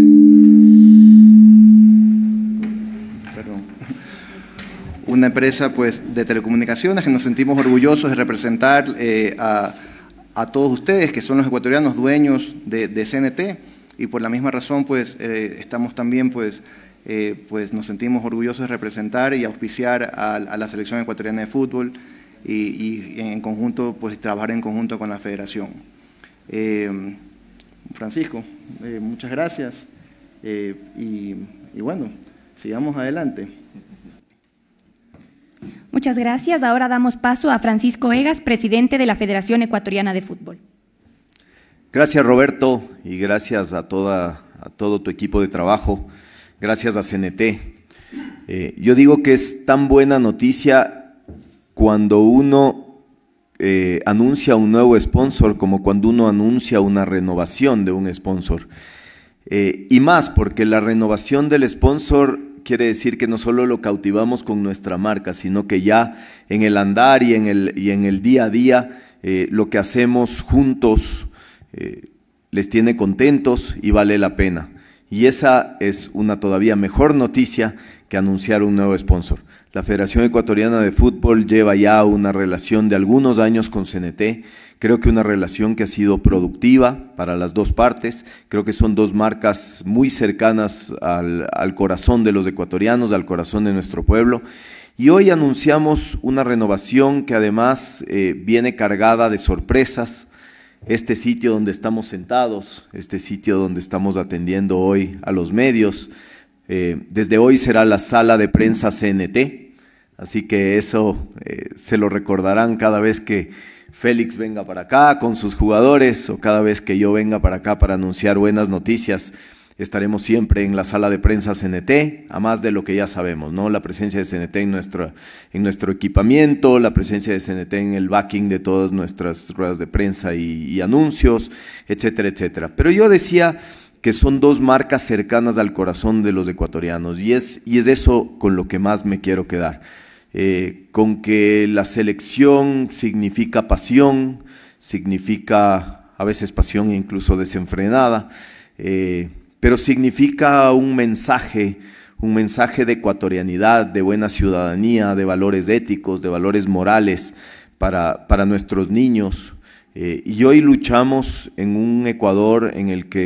Perdón. Una empresa pues de telecomunicaciones que nos sentimos orgullosos de representar eh, a, a todos ustedes que son los ecuatorianos dueños de, de C N T, y por la misma razón pues eh, estamos también pues, eh, pues nos sentimos orgullosos de representar y auspiciar a, a la selección ecuatoriana de fútbol y, y en conjunto pues trabajar en conjunto con la federación. Eh, Francisco, eh, muchas gracias eh, y, y bueno, sigamos adelante. Muchas gracias. Ahora damos paso a Francisco Egas, presidente de la Federación Ecuatoriana de Fútbol. Gracias, Roberto, y gracias a, toda, a todo tu equipo de trabajo. Gracias a C N T. Eh, yo digo que es tan buena noticia cuando uno eh, anuncia un nuevo sponsor como cuando uno anuncia una renovación de un sponsor. Eh, y más porque la renovación del sponsor quiere decir que no solo lo cautivamos con nuestra marca, sino que ya en el andar y en el, y en el día a día eh, lo que hacemos juntos eh, les tiene contentos y vale la pena. Y esa es una todavía mejor noticia que anunciar un nuevo sponsor. La Federación Ecuatoriana de Fútbol lleva ya una relación de algunos años con C N T. Creo que una relación que ha sido productiva para las dos partes. Creo que son dos marcas muy cercanas al, al corazón de los ecuatorianos, al corazón de nuestro pueblo. Y hoy anunciamos una renovación que además eh, viene cargada de sorpresas. Este sitio donde estamos sentados, este sitio donde estamos atendiendo hoy a los medios, eh, desde hoy será la sala de prensa C N T. Así que eso eh, se lo recordarán cada vez que Félix venga para acá con sus jugadores o cada vez que yo venga para acá para anunciar buenas noticias. Estaremos siempre en la sala de prensa C N T, a más de lo que ya sabemos, ¿no? La presencia de C N T en nuestro, en nuestro equipamiento, la presencia de C N T en el backing de todas nuestras ruedas de prensa y, y anuncios, etcétera, etcétera. Pero yo decía que son dos marcas cercanas al corazón de los ecuatorianos y es, y es eso con lo que más me quiero quedar. Eh, con que la selección significa pasión, significa a veces pasión incluso desenfrenada, eh, pero significa un mensaje, un mensaje de ecuatorianidad, de buena ciudadanía, de valores éticos, de valores morales para, para nuestros niños. Eh, y hoy luchamos en un Ecuador en el que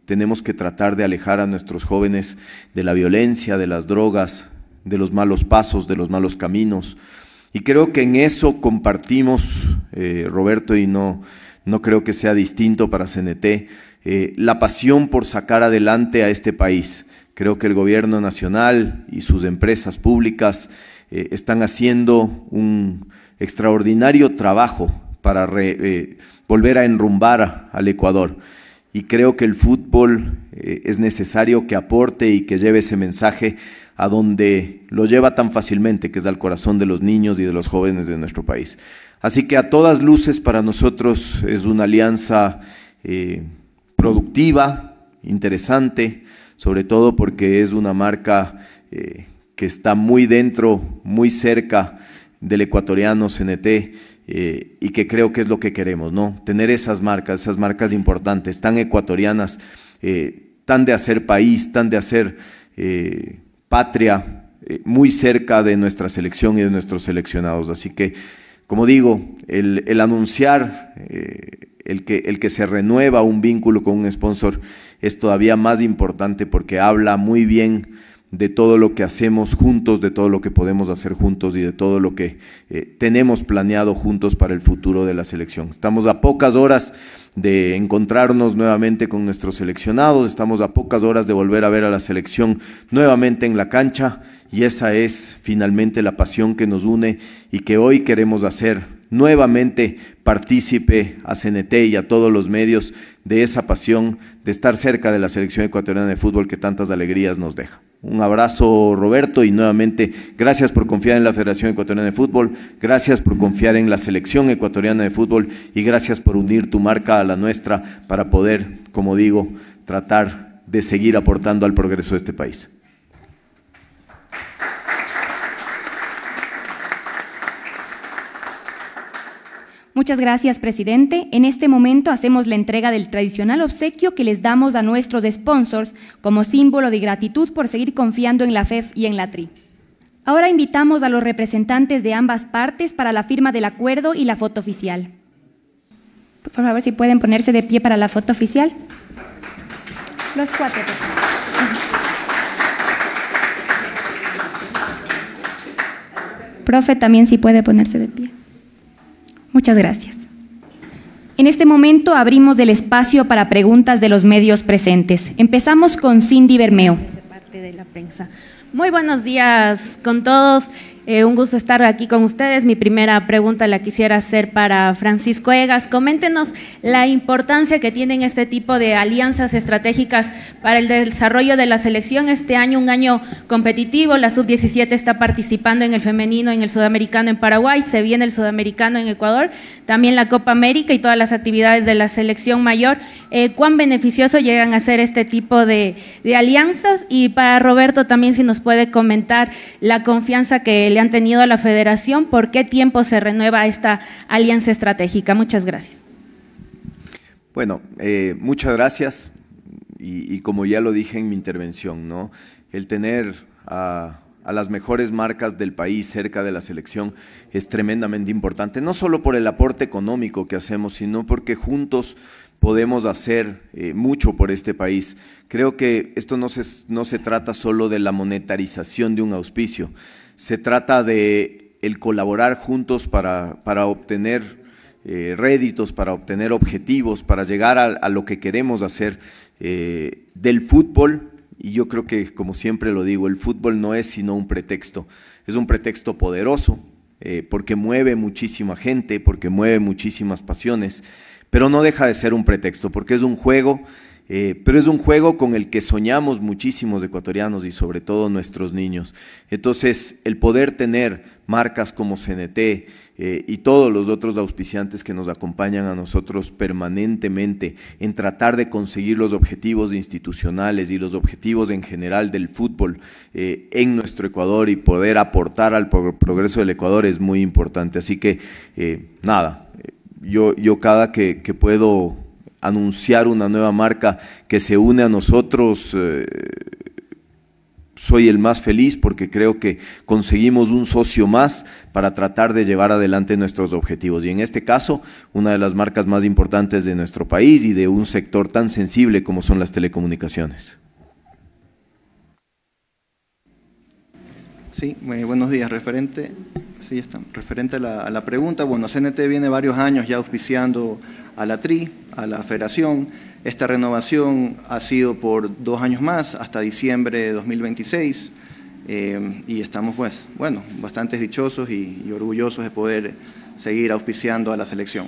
tenemos que tratar de alejar a nuestros jóvenes de la violencia, de las drogas, de los malos pasos, de los malos caminos. Y creo que en eso compartimos, eh, Roberto, y no, no creo que sea distinto para C N T, eh, la pasión por sacar adelante a este país. Creo que el gobierno nacional y sus empresas públicas eh, están haciendo un extraordinario trabajo para re, eh, volver a enrumbar al Ecuador. Y creo que el fútbol eh, es necesario que aporte y que lleve ese mensaje a donde lo lleva tan fácilmente, que es al corazón de los niños y de los jóvenes de nuestro país. Así que a todas luces para nosotros es una alianza eh, productiva, interesante, sobre todo porque es una marca eh, que está muy dentro, muy cerca del ecuatoriano C N T, eh, y que creo que es lo que queremos, ¿no? Tener esas marcas, esas marcas importantes, tan ecuatorianas, eh, tan de hacer país, tan de hacer eh, patria, eh, muy cerca de nuestra selección y de nuestros seleccionados. Así que, como digo, el, el anunciar, eh, el, que, el que se renueva un vínculo con un sponsor es todavía más importante porque habla muy bien de todo lo que hacemos juntos, de todo lo que podemos hacer juntos y de todo lo que eh, tenemos planeado juntos para el futuro de la selección. Estamos a pocas horas de encontrarnos nuevamente con nuestros seleccionados, estamos a pocas horas de volver a ver a la selección nuevamente en la cancha, y esa es finalmente la pasión que nos une y que hoy queremos hacer nuevamente partícipe a C N T y a todos los medios de esa pasión de estar cerca de la selección ecuatoriana de fútbol que tantas alegrías nos deja. Un abrazo, Roberto, y nuevamente gracias por confiar en la Federación Ecuatoriana de Fútbol, gracias por confiar en la selección ecuatoriana de fútbol y gracias por unir tu marca a la nuestra para poder, como digo, tratar de seguir aportando al progreso de este país. Muchas gracias, presidente. En este momento hacemos la entrega del tradicional obsequio que les damos a nuestros sponsors como símbolo de gratitud por seguir confiando en la F E F y en la T R I. Ahora invitamos a los representantes de ambas partes para la firma del acuerdo y la foto oficial. Por favor, si pueden ponerse de pie para la foto oficial. Los cuatro, por favor. Profe, también si puede ponerse de pie. Muchas gracias. En este momento abrimos el espacio para preguntas de los medios presentes. Empezamos con Cindy Bermeo. Parte de la prensa. Muy buenos días con todos. Eh, un gusto estar aquí con ustedes. Mi primera pregunta la quisiera hacer para Francisco Egas. Coméntenos la importancia que tienen este tipo de alianzas estratégicas para el desarrollo de la selección. Este año, un año competitivo, la sub diecisiete está participando en el femenino, en el sudamericano en Paraguay, se viene el sudamericano en Ecuador, también la Copa América y todas las actividades de la selección mayor. Eh, ¿Cuán beneficioso llegan a ser este tipo de, de alianzas? Y para Roberto también, si nos puede comentar la confianza que le han tenido a la federación, ¿por qué tiempo se renueva esta alianza estratégica? Muchas gracias. Bueno, eh, muchas gracias y, y como ya lo dije en mi intervención, ¿no? El tener a, a las mejores marcas del país cerca de la selección es tremendamente importante, no solo por el aporte económico que hacemos, sino porque juntos podemos hacer eh, mucho por este país. Creo que esto no se, no se trata solo de la monetarización de un auspicio, se trata de el colaborar juntos para, para obtener eh, réditos, para obtener objetivos, para llegar a, a lo que queremos hacer eh, del fútbol. Y yo creo que, como siempre lo digo, el fútbol no es sino un pretexto, es un pretexto poderoso eh, porque mueve muchísima gente, porque mueve muchísimas pasiones, pero no deja de ser un pretexto, porque es un juego, eh, pero es un juego con el que soñamos muchísimos ecuatorianos y sobre todo nuestros niños. Entonces, el poder tener marcas como C N T eh, y todos los otros auspiciantes que nos acompañan a nosotros permanentemente en tratar de conseguir los objetivos institucionales y los objetivos en general del fútbol eh, en nuestro Ecuador y poder aportar al progreso del Ecuador es muy importante. Así que, eh, nada, Yo, yo cada que, que puedo anunciar una nueva marca que se une a nosotros, eh, soy el más feliz porque creo que conseguimos un socio más para tratar de llevar adelante nuestros objetivos. Y en este caso, una de las marcas más importantes de nuestro país y de un sector tan sensible como son las telecomunicaciones. Sí, muy buenos días. Referente, sí, está, referente a la, a la pregunta, bueno, C N T viene varios años ya auspiciando a la T R I, a la Federación. Esta renovación ha sido por dos años más, hasta diciembre de dos mil veintiséis, eh, y estamos, pues, bueno, bastante dichosos y, y orgullosos de poder seguir auspiciando a la selección.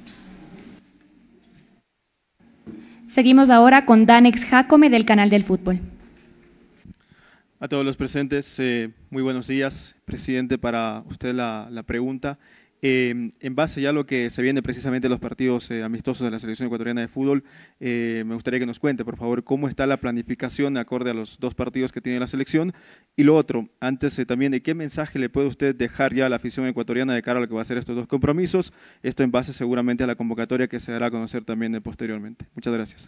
Seguimos ahora con Danex Jacome del Canal del Fútbol. A todos los presentes, eh, muy buenos días. Presidente, para usted la, la pregunta. Eh, en base ya a lo que se viene precisamente los partidos eh, amistosos de la selección ecuatoriana de fútbol, eh, me gustaría que nos cuente, por favor, cómo está la planificación acorde a los dos partidos que tiene la selección. Y lo otro, antes eh, también, ¿de qué mensaje le puede usted dejar ya a la afición ecuatoriana de cara a lo que va a ser estos dos compromisos? Esto en base seguramente a la convocatoria que se dará a conocer también eh, posteriormente. Muchas gracias.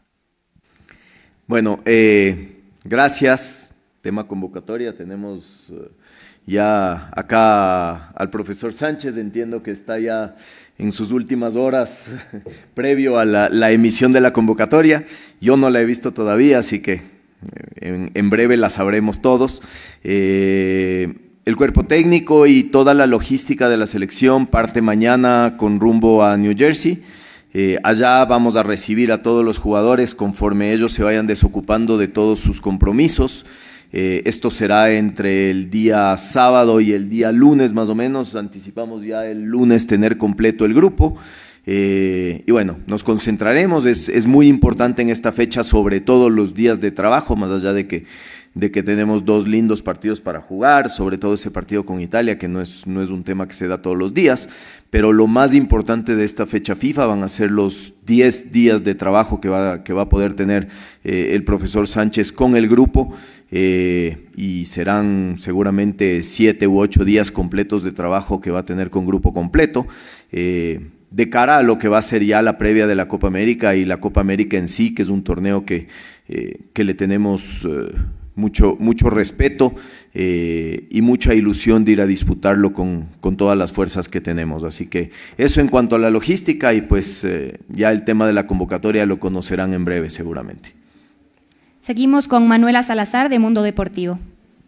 Bueno, eh, gracias. Tema convocatoria, tenemos uh, ya acá al profesor Sánchez, entiendo que está ya en sus últimas horas previo a la, la emisión de la convocatoria. Yo no la he visto todavía, así que en, en breve la sabremos todos. Eh, el cuerpo técnico y toda la logística de la selección parte mañana con rumbo a New Jersey. Eh, allá vamos a recibir a todos los jugadores conforme ellos se vayan desocupando de todos sus compromisos. Eh, esto será entre el día sábado y el día lunes más o menos, anticipamos ya el lunes tener completo el grupo. Eh, y bueno, nos concentraremos, es, es muy importante en esta fecha, sobre todo los días de trabajo, más allá de que, de que tenemos dos lindos partidos para jugar, sobre todo ese partido con Italia, que no es, no es un tema que se da todos los días, pero lo más importante de esta fecha FIFA van a ser los diez días de trabajo que va, que va a poder tener eh, el profesor Sánchez con el grupo, eh, y serán seguramente siete u ocho días completos de trabajo que va a tener con grupo completo, eh, de cara a lo que va a ser ya la previa de la Copa América y la Copa América en sí, que es un torneo que, eh, que le tenemos eh, mucho, mucho respeto eh, y mucha ilusión de ir a disputarlo con, con todas las fuerzas que tenemos. Así que eso en cuanto a la logística, y pues eh, ya el tema de la convocatoria lo conocerán en breve seguramente. Seguimos con Manuela Salazar de Mundo Deportivo.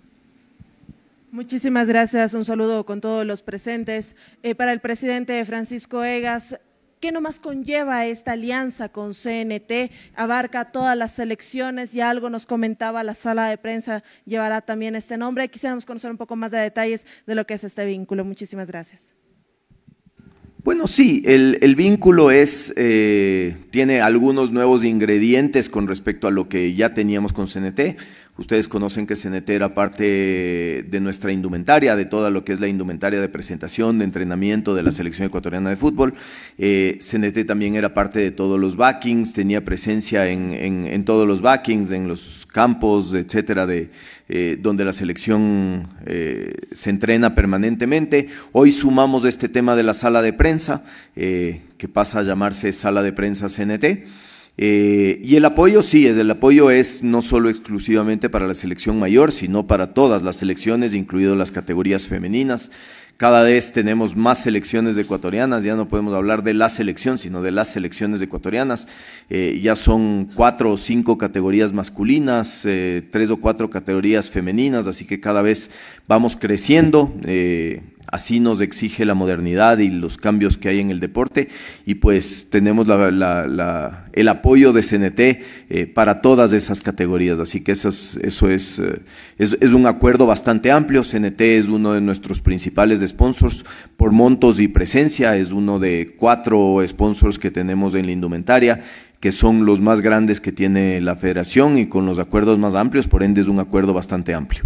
Muchísimas gracias, un saludo con todos los presentes. Eh, para el presidente Francisco Egas, ¿qué nomás conlleva esta alianza con C N T? Abarca todas las selecciones, ya algo nos comentaba la sala de prensa, llevará también este nombre. Quisiéramos conocer un poco más de detalles de lo que es este vínculo. Muchísimas gracias. Bueno, sí, el, el vínculo es, eh, tiene algunos nuevos ingredientes con respecto a lo que ya teníamos con C N T. Ustedes conocen que C N T era parte de nuestra indumentaria, de toda lo que es la indumentaria de presentación, de entrenamiento de la selección ecuatoriana de fútbol. Eh, C N T también era parte de todos los backings, tenía presencia en, en, en todos los backings, en los campos, etcétera, de, eh, donde la selección eh, se entrena permanentemente. Hoy sumamos este tema de la sala de prensa, eh, que pasa a llamarse Sala de Prensa C N T. Eh, y el apoyo, sí, el apoyo es no solo exclusivamente para la selección mayor, sino para todas las selecciones, incluido las categorías femeninas. Cada vez tenemos más selecciones ecuatorianas, ya no podemos hablar de la selección, sino de las selecciones ecuatorianas. Eh, ya son cuatro o cinco categorías masculinas, eh, tres o cuatro categorías femeninas, así que cada vez vamos creciendo. Eh, Así nos exige la modernidad y los cambios que hay en el deporte, y pues tenemos la, la, la, el apoyo de C N T eh, para todas esas categorías, así que eso es, eso es, eh, es, es un acuerdo bastante amplio. C N T es uno de nuestros principales sponsors por montos y presencia, es uno de cuatro sponsors que tenemos en la indumentaria, que son los más grandes que tiene la federación y con los acuerdos más amplios, por ende es un acuerdo bastante amplio.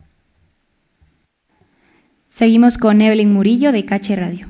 Seguimos con Evelyn Murillo de Cache Radio.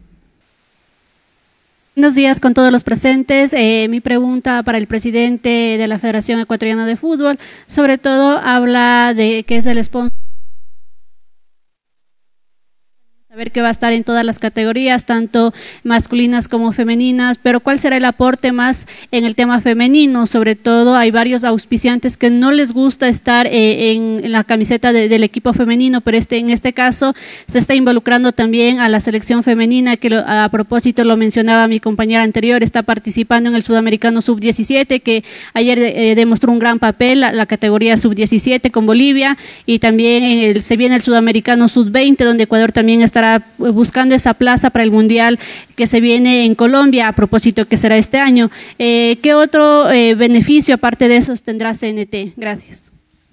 Buenos días con todos los presentes. Eh, mi pregunta para el presidente de la Federación Ecuatoriana de Fútbol, sobre todo habla de que es el sponsor. ver que va a estar en todas las categorías, tanto masculinas como femeninas, pero ¿cuál será el aporte más en el tema femenino? Sobre todo hay varios auspiciantes que no les gusta estar eh, en, en la camiseta de, del equipo femenino, pero este en este caso se está involucrando también a la selección femenina, que lo, a propósito lo mencionaba mi compañera anterior, está participando en el Sudamericano sub diecisiete, que ayer eh, demostró un gran papel, la, la categoría sub diecisiete con Bolivia, y también en el, se viene el Sudamericano sub veinte, donde Ecuador también estará buscando esa plaza para el Mundial que se viene en Colombia, a propósito que será este año. Eh, ¿Qué otro eh, beneficio aparte de esos tendrá C N T? Gracias.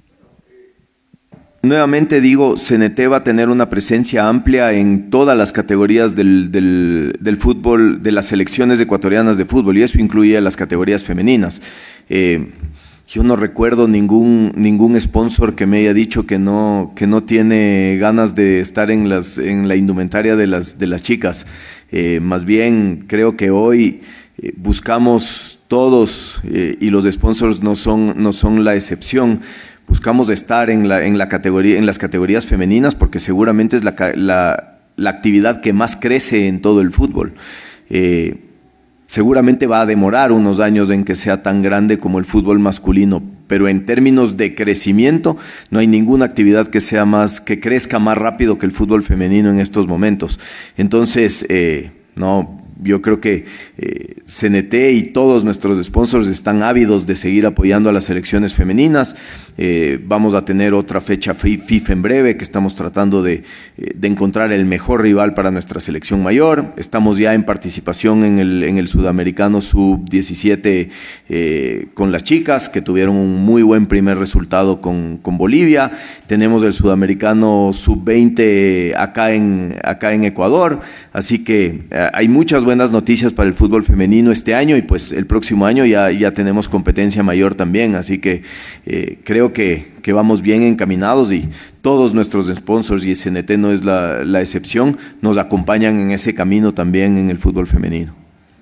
Nuevamente digo, C N T va a tener una presencia amplia en todas las categorías del, del, del fútbol, de las selecciones ecuatorianas de fútbol, y eso incluye a las categorías femeninas. Eh, yo no recuerdo ningún, ningún sponsor que me haya dicho que no, que no tiene ganas de estar en, las, en la indumentaria de las, de las chicas. Eh, más bien, creo que hoy eh, buscamos todos, eh, y los sponsors no son, no son la excepción, buscamos estar en, la, en, la categoría, en las categorías femeninas porque seguramente es la, la, la actividad que más crece en todo el fútbol. Eh, seguramente va a demorar unos años en que sea tan grande como el fútbol masculino, pero en términos de crecimiento no hay ninguna actividad que sea más, que crezca más rápido que el fútbol femenino en estos momentos. Entonces, eh, no... Yo creo que eh, C N T y todos nuestros sponsors están ávidos de seguir apoyando a las selecciones femeninas. Eh, vamos a tener otra fecha FIFA en breve, que estamos tratando de, eh, de encontrar el mejor rival para nuestra selección mayor. Estamos ya en participación en el, en el Sudamericano sub diecisiete eh, con las chicas, que tuvieron un muy buen primer resultado con, con Bolivia. Tenemos el Sudamericano sub veinte acá en, acá en Ecuador. Así que eh, hay muchas buenas noticias para el fútbol femenino este año, y pues el próximo año ya, ya tenemos competencia mayor también, así que eh, creo que, que vamos bien encaminados, y todos nuestros sponsors, y C N T no es la, la excepción, nos acompañan en ese camino también en el fútbol femenino.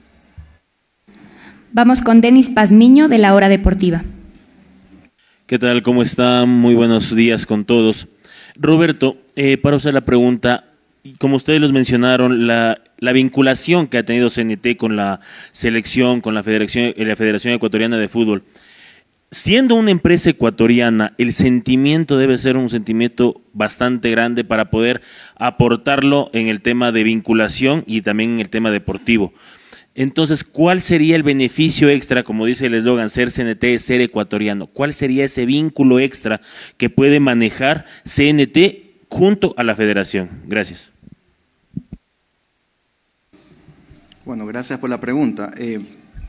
Vamos con Denis Pazmiño de La Hora Deportiva. ¿Qué tal? ¿Cómo están? Muy buenos días con todos. Roberto, eh, para usted la pregunta, como ustedes los mencionaron, la, la vinculación que ha tenido C N T con la selección, con la Federación, la Federación Ecuatoriana de Fútbol, siendo una empresa ecuatoriana, el sentimiento debe ser un sentimiento bastante grande para poder aportarlo en el tema de vinculación y también en el tema deportivo. Entonces, ¿cuál sería el beneficio extra, como dice el eslogan, ser C N T, ser ecuatoriano? ¿Cuál sería ese vínculo extra que puede manejar C N T junto a la federación? Gracias. Bueno, gracias por la pregunta. Eh,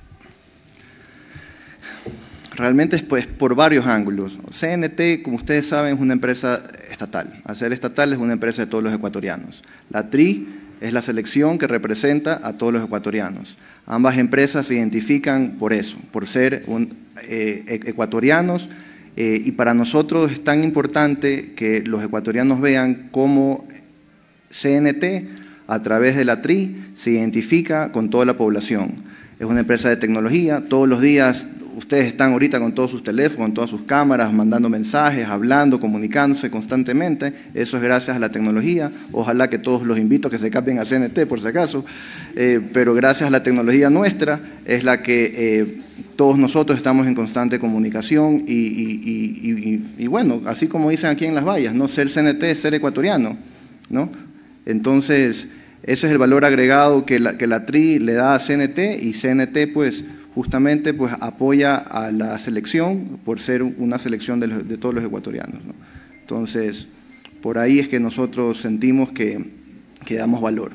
realmente es pues, por varios ángulos. C N T, como ustedes saben, es una empresa estatal. Al ser estatal es una empresa de todos los ecuatorianos. La T R I es la selección que representa a todos los ecuatorianos. Ambas empresas se identifican por eso, por ser un, eh, ecuatorianos, eh, y para nosotros es tan importante que los ecuatorianos vean cómo C N T, a través de la T R I, se identifica con toda la población. Es una empresa de tecnología, todos los días ustedes están ahorita con todos sus teléfonos, con todas sus cámaras, mandando mensajes, hablando, comunicándose constantemente. Eso es gracias a la tecnología. Ojalá que todos los invito a que se cambien a C N T, por si acaso. Eh, pero gracias a la tecnología nuestra es la que eh, todos nosotros estamos en constante comunicación y, y, y, y, y bueno, así como dicen aquí en Las Vallas, ¿no? Ser C N T es ser ecuatoriano, ¿no? Entonces, ese es el valor agregado que la, que la T R I le da a C N T, y C N T, pues, justamente pues, apoya a la selección por ser una selección de, los, de todos los ecuatorianos, ¿no? Entonces, por ahí es que nosotros sentimos que, que damos valor.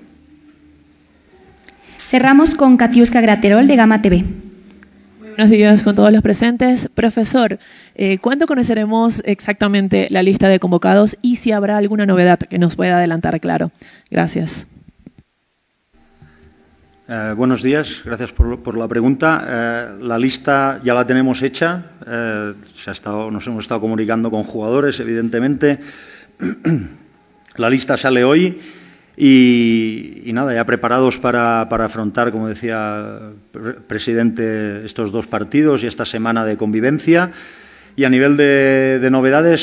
Cerramos con Katiuska Graterol de Gama T V. Buenos días con todos los presentes. Profesor, eh, ¿cuándo conoceremos exactamente la lista de convocados y si habrá alguna novedad que nos pueda adelantar? Claro. Gracias. Eh, buenos días, gracias por, por la pregunta. Eh, la lista ya la tenemos hecha, eh, se ha estado, nos hemos estado comunicando con jugadores, evidentemente. La lista sale hoy y, y nada, ya preparados para, para afrontar, como decía el presidente, estos dos partidos y esta semana de convivencia. Y a nivel de, de novedades,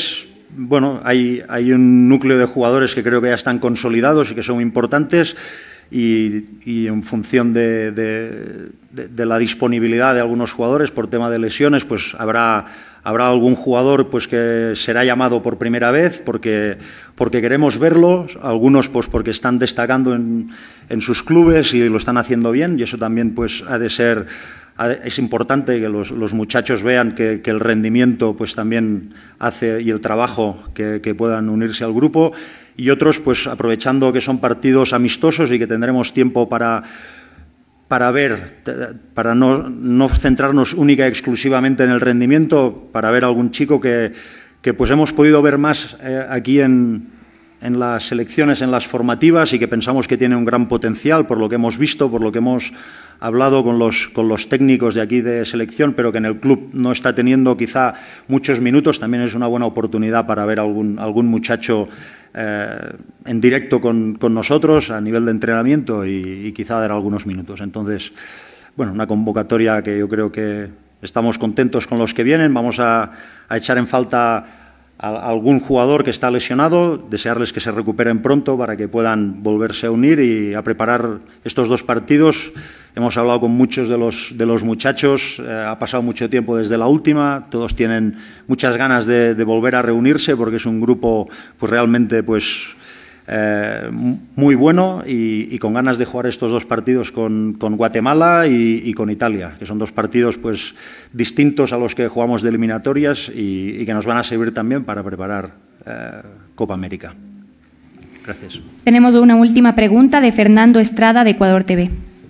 bueno, hay, hay un núcleo de jugadores que creo que ya están consolidados y que son importantes y, y en función de, de, de, de la disponibilidad de algunos jugadores por tema de lesiones, pues habrá, habrá algún jugador pues que será llamado por primera vez porque, porque queremos verlo, algunos pues porque están destacando en, en sus clubes y lo están haciendo bien y eso también pues ha de ser... Es importante que los, los muchachos vean que, que el rendimiento pues también hace y el trabajo que, que puedan unirse al grupo y otros pues aprovechando que son partidos amistosos y que tendremos tiempo para, para ver, para no, no centrarnos única y exclusivamente en el rendimiento, para ver algún chico que, que pues hemos podido ver más eh, aquí en, en las selecciones, en las formativas y que pensamos que tiene un gran potencial por lo que hemos visto, por lo que hemos hablado con los, con los técnicos de aquí de selección, pero que en el club no está teniendo quizá muchos minutos, también es una buena oportunidad para ver algún, algún muchacho eh, en directo con, con nosotros a nivel de entrenamiento y, y quizá dar algunos minutos. Entonces, bueno, una convocatoria que yo creo que estamos contentos con los que vienen, vamos a, a echar en falta a algún jugador que está lesionado, desearles que se recuperen pronto para que puedan volverse a unir y a preparar estos dos partidos. Hemos hablado con muchos de los, de los muchachos, eh, ha pasado mucho tiempo desde la última, todos tienen muchas ganas de, de volver a reunirse porque es un grupo pues, realmente pues, eh, muy bueno y, y con ganas de jugar estos dos partidos con, con Guatemala y, y con Italia, que son dos partidos pues, distintos a los que jugamos de eliminatorias y, y que nos van a servir también para preparar eh, Copa América. Gracias. Tenemos una última pregunta de Fernando Estrada de Ecuador T V.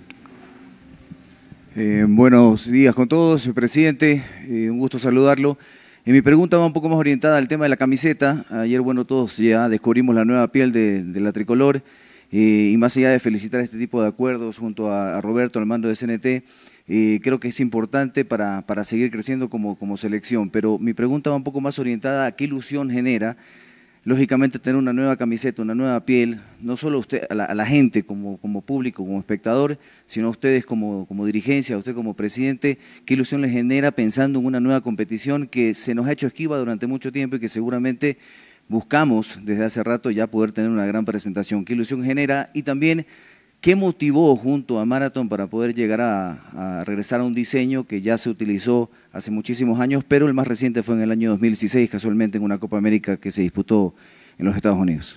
Eh, buenos días con todos, presidente, eh, un gusto saludarlo. Eh, mi pregunta va un poco más orientada al tema de la camiseta. Ayer, bueno, todos ya descubrimos la nueva piel de, de la tricolor eh, y más allá de felicitar este tipo de acuerdos junto a, a Roberto al mando de C N T, eh, creo que es importante para, para seguir creciendo como, como selección, pero mi pregunta va un poco más orientada a qué ilusión genera lógicamente tener una nueva camiseta, una nueva piel, no solo usted, a la, a la gente como, como público, como espectador, sino a ustedes como, como dirigencia, a usted como presidente, qué ilusión les genera pensando en una nueva competición que se nos ha hecho esquiva durante mucho tiempo y que seguramente buscamos desde hace rato ya poder tener una gran presentación. ¿Qué ilusión genera? Y también, ¿qué motivó junto a Marathon para poder llegar a, a regresar a un diseño que ya se utilizó hace muchísimos años, pero el más reciente fue en el año dos mil dieciséis, casualmente en una Copa América que se disputó en los Estados Unidos?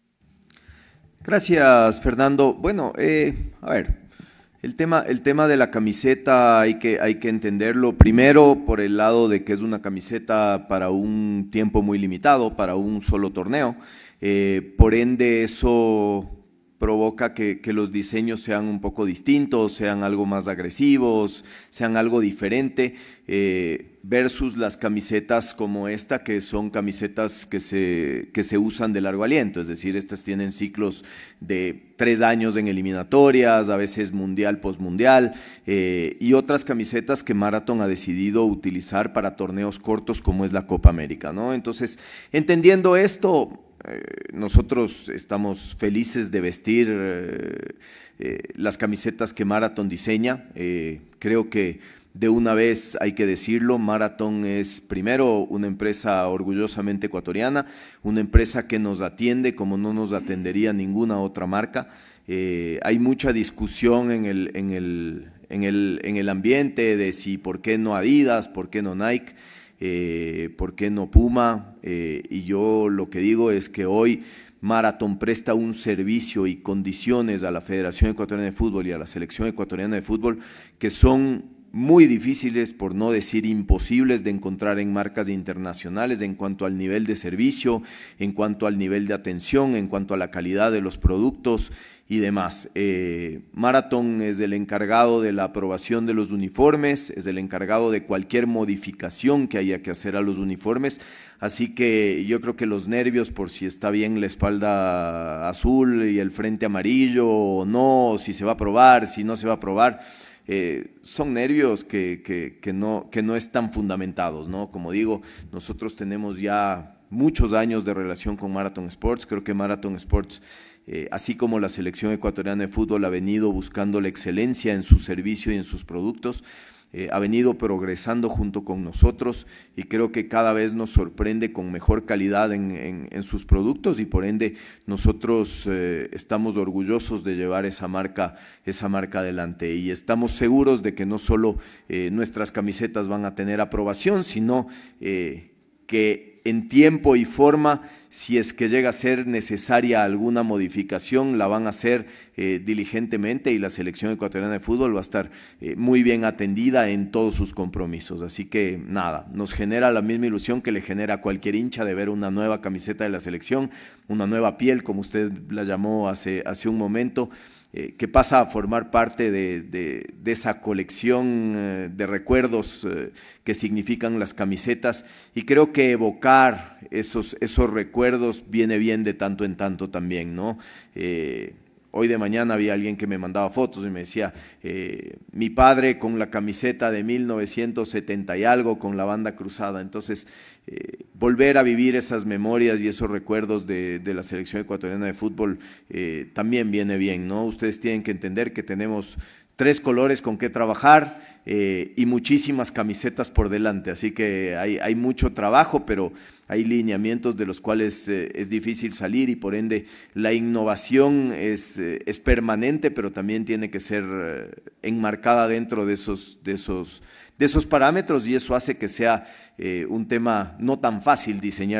Gracias, Fernando. Bueno, eh, a ver, el tema, el tema de la camiseta hay que, hay que entenderlo primero por el lado de que es una camiseta para un tiempo muy limitado, para un solo torneo. Eh, por ende, eso provoca que, que los diseños sean un poco distintos, sean algo más agresivos, sean algo diferente, eh, versus las camisetas como esta, que son camisetas que se, que se usan de largo aliento, es decir, estas tienen ciclos de tres años en eliminatorias, a veces mundial, postmundial, eh, y otras camisetas que Marathon ha decidido utilizar para torneos cortos como es la Copa América, ¿no? Entonces, entendiendo esto, Eh, nosotros estamos felices de vestir eh, eh, las camisetas que Marathon diseña. Eh, creo que de una vez hay que decirlo, Marathon es primero una empresa orgullosamente ecuatoriana, una empresa que nos atiende como no nos atendería ninguna otra marca. Eh, hay mucha discusión en el, en, el, en, el, en el ambiente de si por qué no Adidas, por qué no Nike. Eh, ¿por qué no Puma? Eh, y yo lo que digo es que hoy Marathon presta un servicio y condiciones a la Federación Ecuatoriana de Fútbol y a la Selección Ecuatoriana de Fútbol que son muy difíciles, por no decir imposibles, de encontrar en marcas internacionales en cuanto al nivel de servicio, en cuanto al nivel de atención, en cuanto a la calidad de los productos y demás. Eh, Marathon es el encargado de la aprobación de los uniformes, es el encargado de cualquier modificación que haya que hacer a los uniformes, así que yo creo que los nervios por si está bien la espalda azul y el frente amarillo o no, si se va a aprobar, si no se va a aprobar, Eh, son nervios que, que, que, no, que no están fundamentados, ¿no? Como digo, nosotros tenemos ya muchos años de relación con Marathon Sports, creo que Marathon Sports eh, así como la selección ecuatoriana de fútbol ha venido buscando la excelencia en su servicio y en sus productos, Eh, ha venido progresando junto con nosotros y creo que cada vez nos sorprende con mejor calidad en, en, en sus productos y por ende nosotros eh, estamos orgullosos de llevar esa marca, esa marca adelante y estamos seguros de que no solo eh, nuestras camisetas van a tener aprobación, sino eh, que en tiempo y forma, si es que llega a ser necesaria alguna modificación, la van a hacer eh, diligentemente y la selección ecuatoriana de fútbol va a estar eh, muy bien atendida en todos sus compromisos. Así que nada, nos genera la misma ilusión que le genera a cualquier hincha de ver una nueva camiseta de la selección, una nueva piel, como usted la llamó hace, hace un momento, eh, que pasa a formar parte de, de, de esa colección eh, de recuerdos eh, que significan las camisetas y creo que evocar esos, esos recuerdos viene bien de tanto en tanto también, ¿no? Eh, Hoy de mañana había alguien que me mandaba fotos y me decía, eh, mi padre con la camiseta de mil novecientos setenta y algo, con la banda cruzada. Entonces, eh, volver a vivir esas memorias y esos recuerdos de, de la selección ecuatoriana de fútbol eh, también viene bien, ¿no? Ustedes tienen que entender que tenemos tres colores con que trabajar eh, y muchísimas camisetas por delante, así que hay, hay mucho trabajo, pero hay lineamientos de los cuales eh, es difícil salir y por ende la innovación es, eh, es permanente, pero también tiene que ser eh, enmarcada dentro de esos, de, esos, de esos parámetros y eso hace que sea eh, un tema no tan fácil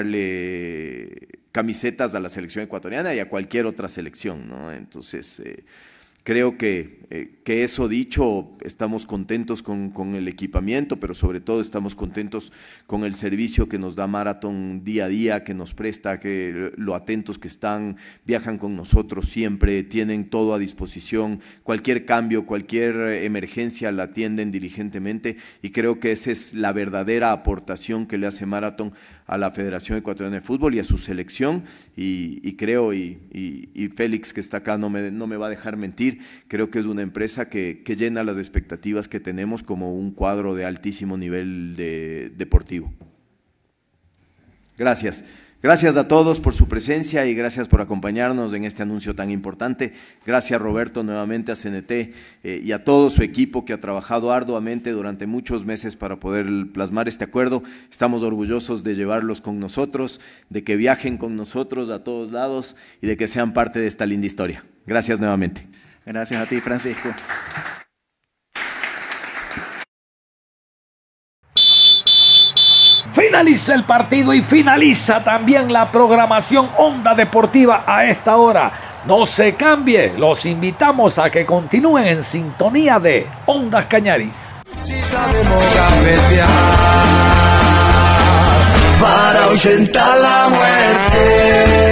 diseñarle camisetas a la selección ecuatoriana y a cualquier otra selección, ¿no? Entonces, eh, creo que, eh, que eso dicho, estamos contentos con, con el equipamiento, pero sobre todo estamos contentos con el servicio que nos da Marathon día a día, que nos presta, que lo atentos que están, viajan con nosotros siempre, tienen todo a disposición, cualquier cambio, cualquier emergencia la atienden diligentemente y creo que esa es la verdadera aportación que le hace Marathon a la Federación Ecuatoriana de Fútbol y a su selección y, y creo, y, y, y Félix que está acá no me, no me va a dejar mentir, creo que es una empresa que, que llena las expectativas que tenemos como un cuadro de altísimo nivel de, deportivo. Gracias. Gracias a todos por su presencia y gracias por acompañarnos en este anuncio tan importante. Gracias Roberto nuevamente a C N T eh, y a todo su equipo que ha trabajado arduamente durante muchos meses para poder plasmar este acuerdo. Estamos orgullosos de llevarlos con nosotros, de que viajen con nosotros a todos lados y de que sean parte de esta linda historia. Gracias nuevamente. Gracias a ti, Francisco. Finaliza el partido y finaliza también la programación Onda Deportiva a esta hora. No se cambie, los invitamos a que continúen en sintonía de Ondas Cañaris. Si sabemos cafetear para ahuyentar la muerte.